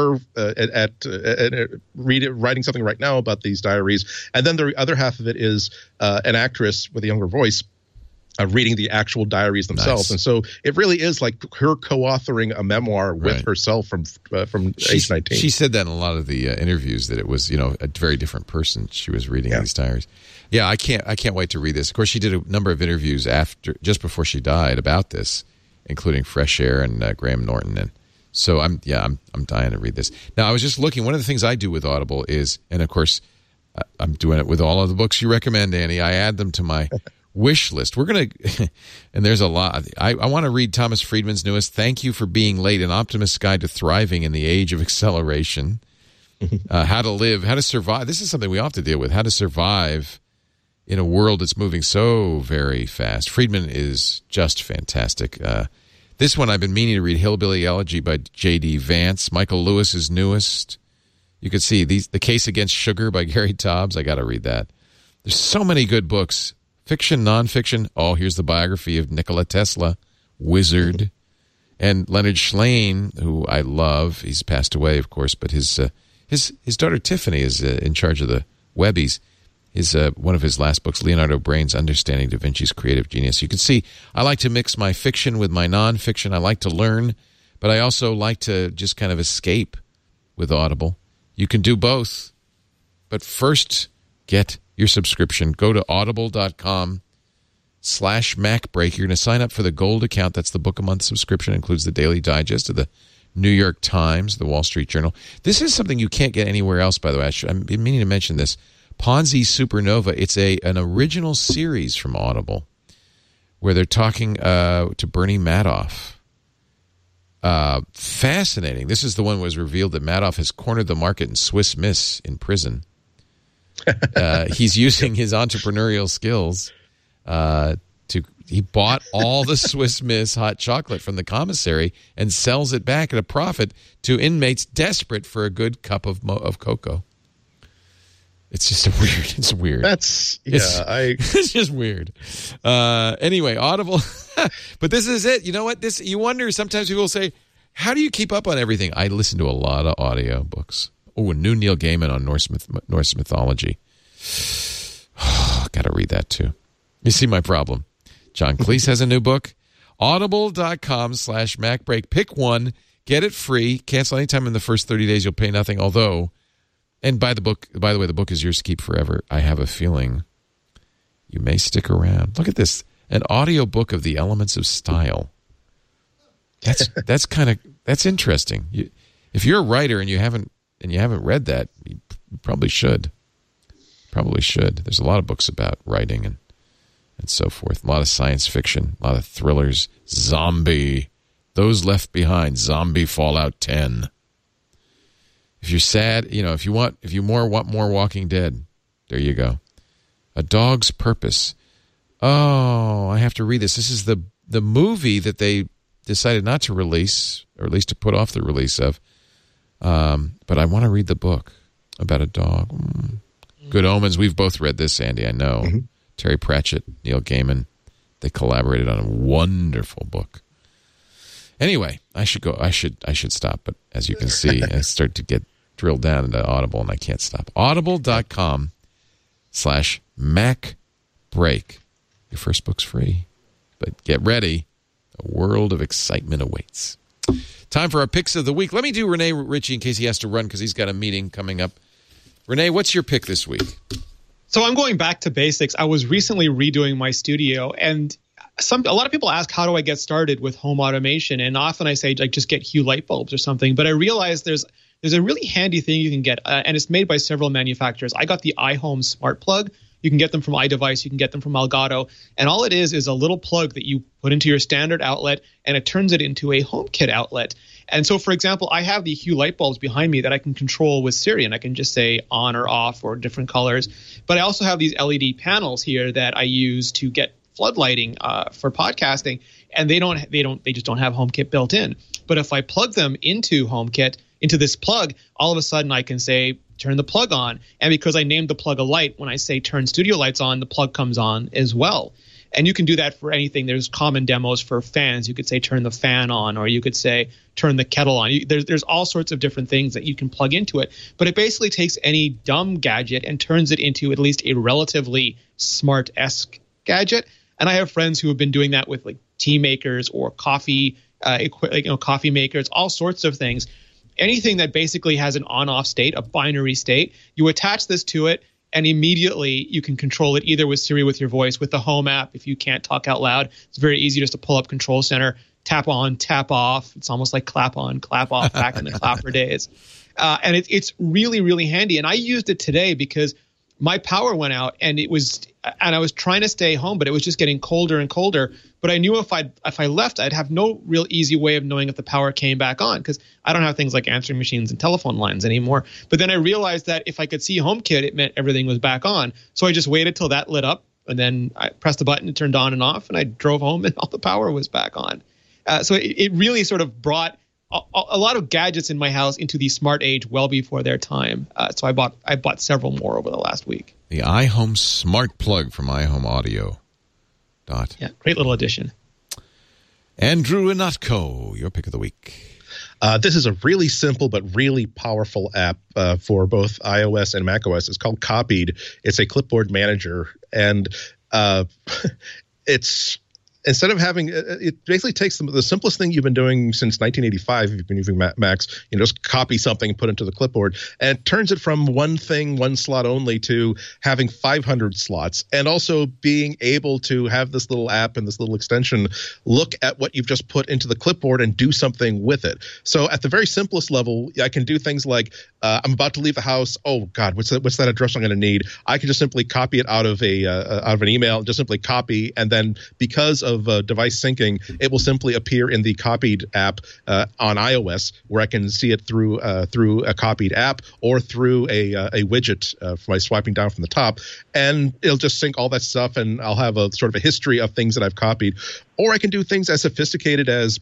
writing something right now about these diaries. And then the other half of it is an actress with a younger voice reading the actual diaries themselves. Nice. And so it really is like her co-authoring a memoir with herself from age 19. She said that in a lot of the interviews that it was, a very different person she was reading these diaries. Yeah, I can't wait to read this. Of course, she did a number of interviews just before she died about this. including Fresh Air and Graham Norton. And so I'm dying to read this. Now, I was just looking. One of the things I do with Audible is, and of course, I'm doing it with all of the books you recommend, Annie. I add them to my wish list. We're going to, and there's a lot. I want to read Thomas Friedman's newest, Thank You for Being Late, An Optimist's Guide to Thriving in the Age of Acceleration. How to live, how to survive. This is something we often deal with, how to survive in a world that's moving so very fast. Friedman is just fantastic. This one I've been meaning to read, Hillbilly Elegy by J.D. Vance, Michael Lewis's newest. You could see The Case Against Sugar by Gary Taubes. I got to read that. There's so many good books. Fiction, nonfiction. Oh, here's the biography of Nikola Tesla, Wizard. And Leonard Shlain, who I love. He's passed away, of course, but his daughter Tiffany is in charge of the Webbies. One of his last books, Leonardo Brain's Understanding Da Vinci's Creative Genius. You can see I like to mix my fiction with my nonfiction. I like to learn, but I also like to just kind of escape with Audible. You can do both, but first get your subscription. Go to audible.com/MacBreak. You're going to sign up for the Gold account. That's the book a month subscription. It includes the daily digest of the New York Times, the Wall Street Journal. This is something you can't get anywhere else, by the way. I'm meaning to mention this. Ponzi Supernova. It's an original series from Audible where they're talking to Bernie Madoff. Fascinating. This is the one that was revealed that Madoff has cornered the market in Swiss Miss in prison. He's using his entrepreneurial skills he bought all the Swiss Miss hot chocolate from the commissary and sells it back at a profit to inmates desperate for a good cup of cocoa. It's just weird. It's weird. It's just weird. Anyway, Audible. But this is it. You know what? You wonder, sometimes people say, how do you keep up on everything? I listen to a lot of audio books. Oh, a new Neil Gaiman on Norse mythology. Got to read that too. You see my problem. John Cleese has a new book. Audible.com/MacBreak. Pick one. Get it free. Cancel anytime in the first 30 days. You'll pay nothing. Although, and by the way, the book is yours to keep forever. I have a feeling you may stick around. Look at this. An audio book of the elements of style. That's interesting. If you're a writer and you haven't read that, you probably should. There's a lot of books about writing and so forth. A lot of science fiction, a lot of thrillers, zombie, Those Left Behind, Zombie Fallout 10. If you're sad, if you want more Walking Dead, there you go. A Dog's Purpose. Oh, I have to read this. This is the movie that they decided not to release, or at least to put off the release of. But I want to read the book about a dog. Good Omens. We've both read this, Andy, I know. Mm-hmm. Terry Pratchett, Neil Gaiman. They collaborated on a wonderful book. Anyway, I should go. I should stop. But as you can see, I start to get drilled down into Audible, and I can't stop. Audible.com/MacBreak. Your first book's free. But get ready. A world of excitement awaits. Time for our picks of the week. Let me do Renee Ritchie in case he has to run because he's got a meeting coming up. Renee, what's your pick this week? So I'm going back to basics. I was recently redoing my studio, and a lot of people ask, how do I get started with home automation? And often I say, like, just get Hue light bulbs or something. But I realized there's a really handy thing you can get, and it's made by several manufacturers. I got the iHome Smart Plug. You can get them from iDevice. You can get them from Elgato. And all it is a little plug that you put into your standard outlet, and it turns it into a HomeKit outlet. And so, for example, I have the Hue light bulbs behind me that I can control with Siri, and I can just say on or off or different colors. But I also have these LED panels here that I use to get floodlighting for podcasting, and they just don't have HomeKit built in. But if I plug them into HomeKit, into this plug, all of a sudden I can say, turn the plug on. And because I named the plug a light, when I say turn studio lights on, the plug comes on as well. And you can do that for anything. There's common demos for fans. You could say turn the fan on, or you could say turn the kettle on. There's all sorts of different things that you can plug into it. But it basically takes any dumb gadget and turns it into at least a relatively smart-esque gadget. And I have friends who have been doing that with like tea makers or coffee coffee makers, all sorts of things. Anything that basically has an on-off state, a binary state, you attach this to it, and immediately you can control it either with Siri, with your voice, with the Home app. If you can't talk out loud, it's very easy just to pull up Control Center, tap on, tap off. It's almost like clap on, clap off back in the clapper days. And it's really, really handy. And I used it today because my power went out, and I was trying to stay home, but it was just getting colder and colder. But I knew if I left, I'd have no real easy way of knowing if the power came back on, because I don't have things like answering machines and telephone lines anymore. But then I realized that if I could see HomeKit, it meant everything was back on. So I just waited till that lit up, and then I pressed the button, it turned on and off, and I drove home, and all the power was back on. So it really sort of brought a lot of gadgets in my house into the smart age well before their time. So I bought several more over the last week. The iHome Smart Plug from iHome Audio. Yeah, great little addition. Andrew Anatko, your pick of the week. This is a really simple but really powerful app for both iOS and macOS. It's called Copied. It's a clipboard manager, and it's instead of having it basically takes the simplest thing you've been doing since 1985, if you've been using Macs, just copy something, put it into the clipboard, and it turns it from one thing, one slot only, to having 500 slots, and also being able to have this little app and this little extension look at what you've just put into the clipboard and do something with it. So at the very simplest level, I can do things like I'm about to leave the house. Oh God, what's that address I'm going to need? I can just simply copy it out of an email, just simply copy, and then because of device syncing, it will simply appear in the Copied app on iOS, where I can see it through a Copied app or through a widget by swiping down from the top, and it'll just sync all that stuff, and I'll have a sort of a history of things that I've copied. Or I can do things as sophisticated as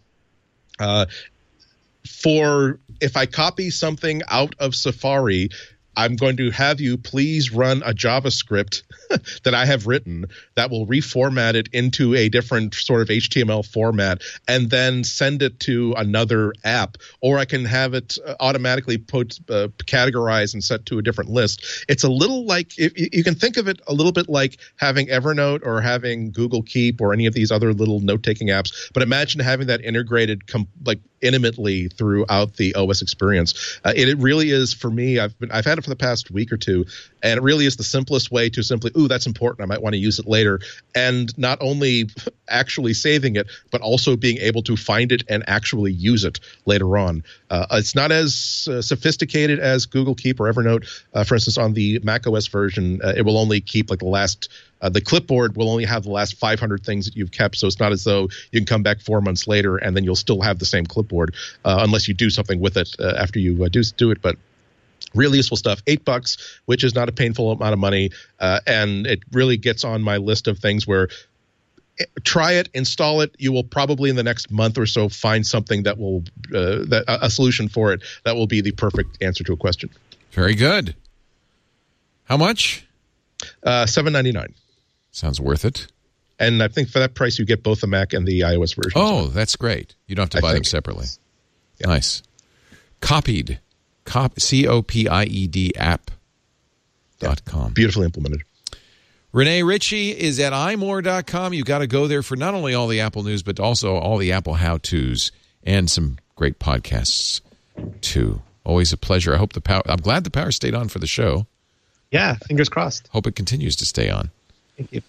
if I copy something out of Safari, I'm going to have you please run a JavaScript that I have written that will reformat it into a different sort of HTML format and then send it to another app. Or I can have it automatically categorized and set to a different list. It's a little like, you can think of it a little bit like having Evernote or having Google Keep or any of these other little note-taking apps. But imagine having that integrated intimately throughout the OS experience. It really is, for me, I've had it for the past week or two, and it really is the simplest way to simply, that's important, I might want to use it later, and not only actually saving it, but also being able to find it and actually use it later on. It's not as sophisticated as Google Keep or Evernote. For instance, on the macOS version, it will only keep the clipboard will only have the last 500 things that you've kept, so it's not as though you can come back 4 months later and then you'll still have the same clipboard unless you do something with it after you do it. But really useful stuff. $8, which is not a painful amount of money, and it really gets on my list of things where try it, install it. You will probably in the next month or so find something that will a solution for it that will be the perfect answer to a question. Very good. How much? $7.99. Sounds worth it. And I think for that price, you get both the Mac and the iOS version. Oh, that's great. You don't have to buy them separately. Yeah. Nice. Copied. COPIED app.com. Beautifully implemented. Renee Ritchie is at imore.com. You've got to go there for not only all the Apple news, but also all the Apple how-tos and some great podcasts, too. Always a pleasure. I'm glad the power stayed on for the show. Yeah, fingers crossed. Hope it continues to stay on. Thank you.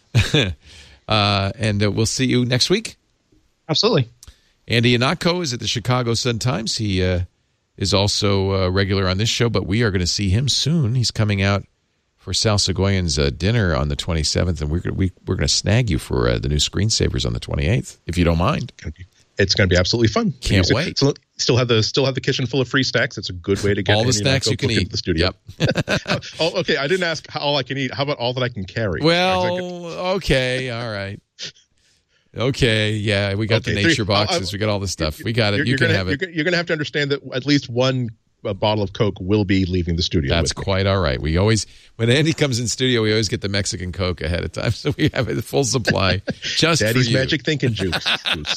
And we'll see you next week. Absolutely. Andy Ihnatko is at the Chicago Sun-Times. He is also regular on this show, but we are going to see him soon. He's coming out for Sal Soghoian's dinner on the 27th, and we're going to snag you for the new Screensavers on the 28th, if you don't mind. It's going to be absolutely fun. Can't wait. So still have the kitchen full of free snacks. It's a good way to get all the snacks you can eat. The studio. Yep. Oh, okay. I didn't ask all I can eat. How about all that I can carry? Well, okay, all right. Okay, yeah, we got the nature boxes. We got all the stuff. We got it. You can have it. You're going to have to understand that at least one bottle of Coke will be leaving the studio. That's quite all right. We always, when Andy comes in studio, we always get the Mexican Coke ahead of time, so we have a full supply just Daddy's for you. Magic Thinking Juice.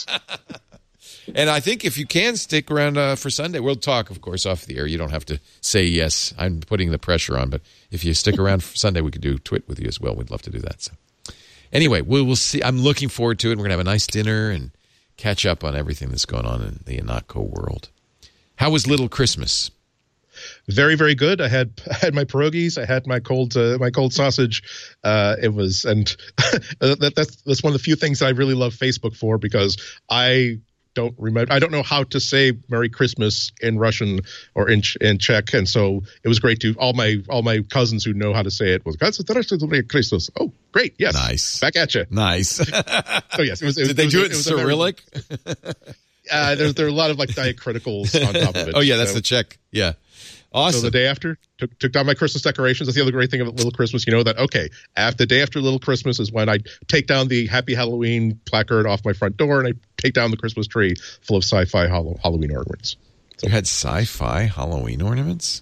And I think if you can stick around for Sunday, we'll talk, of course, off the air. You don't have to say yes. I'm putting the pressure on, but if you stick around for Sunday, we could do Twit with you as well. We'd love to do that. So, anyway, we'll see. I'm looking forward to it. We're going to have a nice dinner and catch up on everything that's going on in the Ihnatko world. How was Little Christmas? Very, very good. I had my pierogies. I had my cold sausage. It was, and that's one of the few things that I really love Facebook for, because I don't know how to say Merry Christmas in Russian or in Czech, and so it was great to all my cousins who know how to say it was Christos. Oh, great! Yes, nice. Back at you. Nice. Oh yes, did they do it in Cyrillic? There are a lot of like diacriticals on top of it. Oh yeah, that's the Czech. Yeah. Awesome. So the day after, took down my Christmas decorations. That's the other great thing about Little Christmas. You know that, okay, the day after Little Christmas is when I take down the Happy Halloween placard off my front door, and I take down the Christmas tree full of sci-fi Halloween ornaments. So, you had sci-fi Halloween ornaments?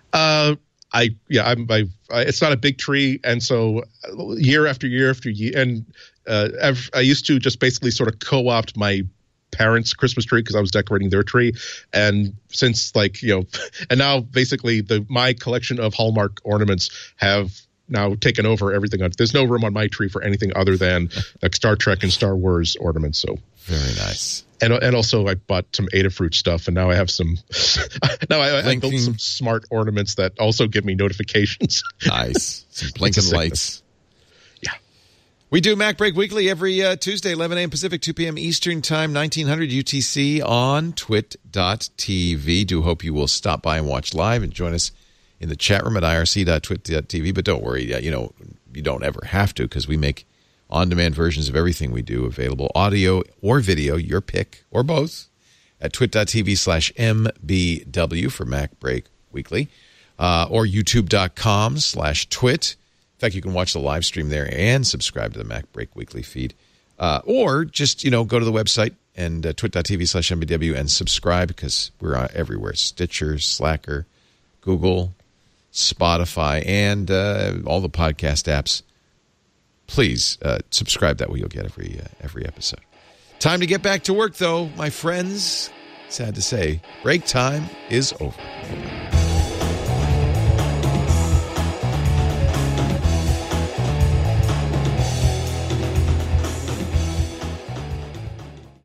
It's not a big tree, and so year after year after year, and I used to just basically sort of co-opt my parents' Christmas tree because I was decorating their tree, and since and now basically my collection of Hallmark ornaments have now taken over everything. There's no room on my tree for anything other than like Star Trek and Star Wars ornaments. So very nice. And also I bought some Adafruit stuff, and now I have some. Now I built some smart ornaments that also give me notifications. Nice, some blinking lights. We do Mac Break Weekly every Tuesday, 11 a.m. Pacific, 2 p.m. Eastern Time, 1900 UTC on twit.tv. Do hope you will stop by and watch live and join us in the chat room at irc.twit.tv. But don't worry, you don't ever have to, because we make on-demand versions of everything we do available, audio or video, your pick, or both, at twit.tv/mbw for Mac Break Weekly, or youtube.com/twit. In fact, you can watch the live stream there and subscribe to the Mac Break Weekly feed. Or just, go to the website and twit.tv/mbw and subscribe, because we're everywhere. Stitcher, Slacker, Google, Spotify, and all the podcast apps. Please subscribe. That way you'll get every episode. Time to get back to work, though, my friends. Sad to say, break time is over.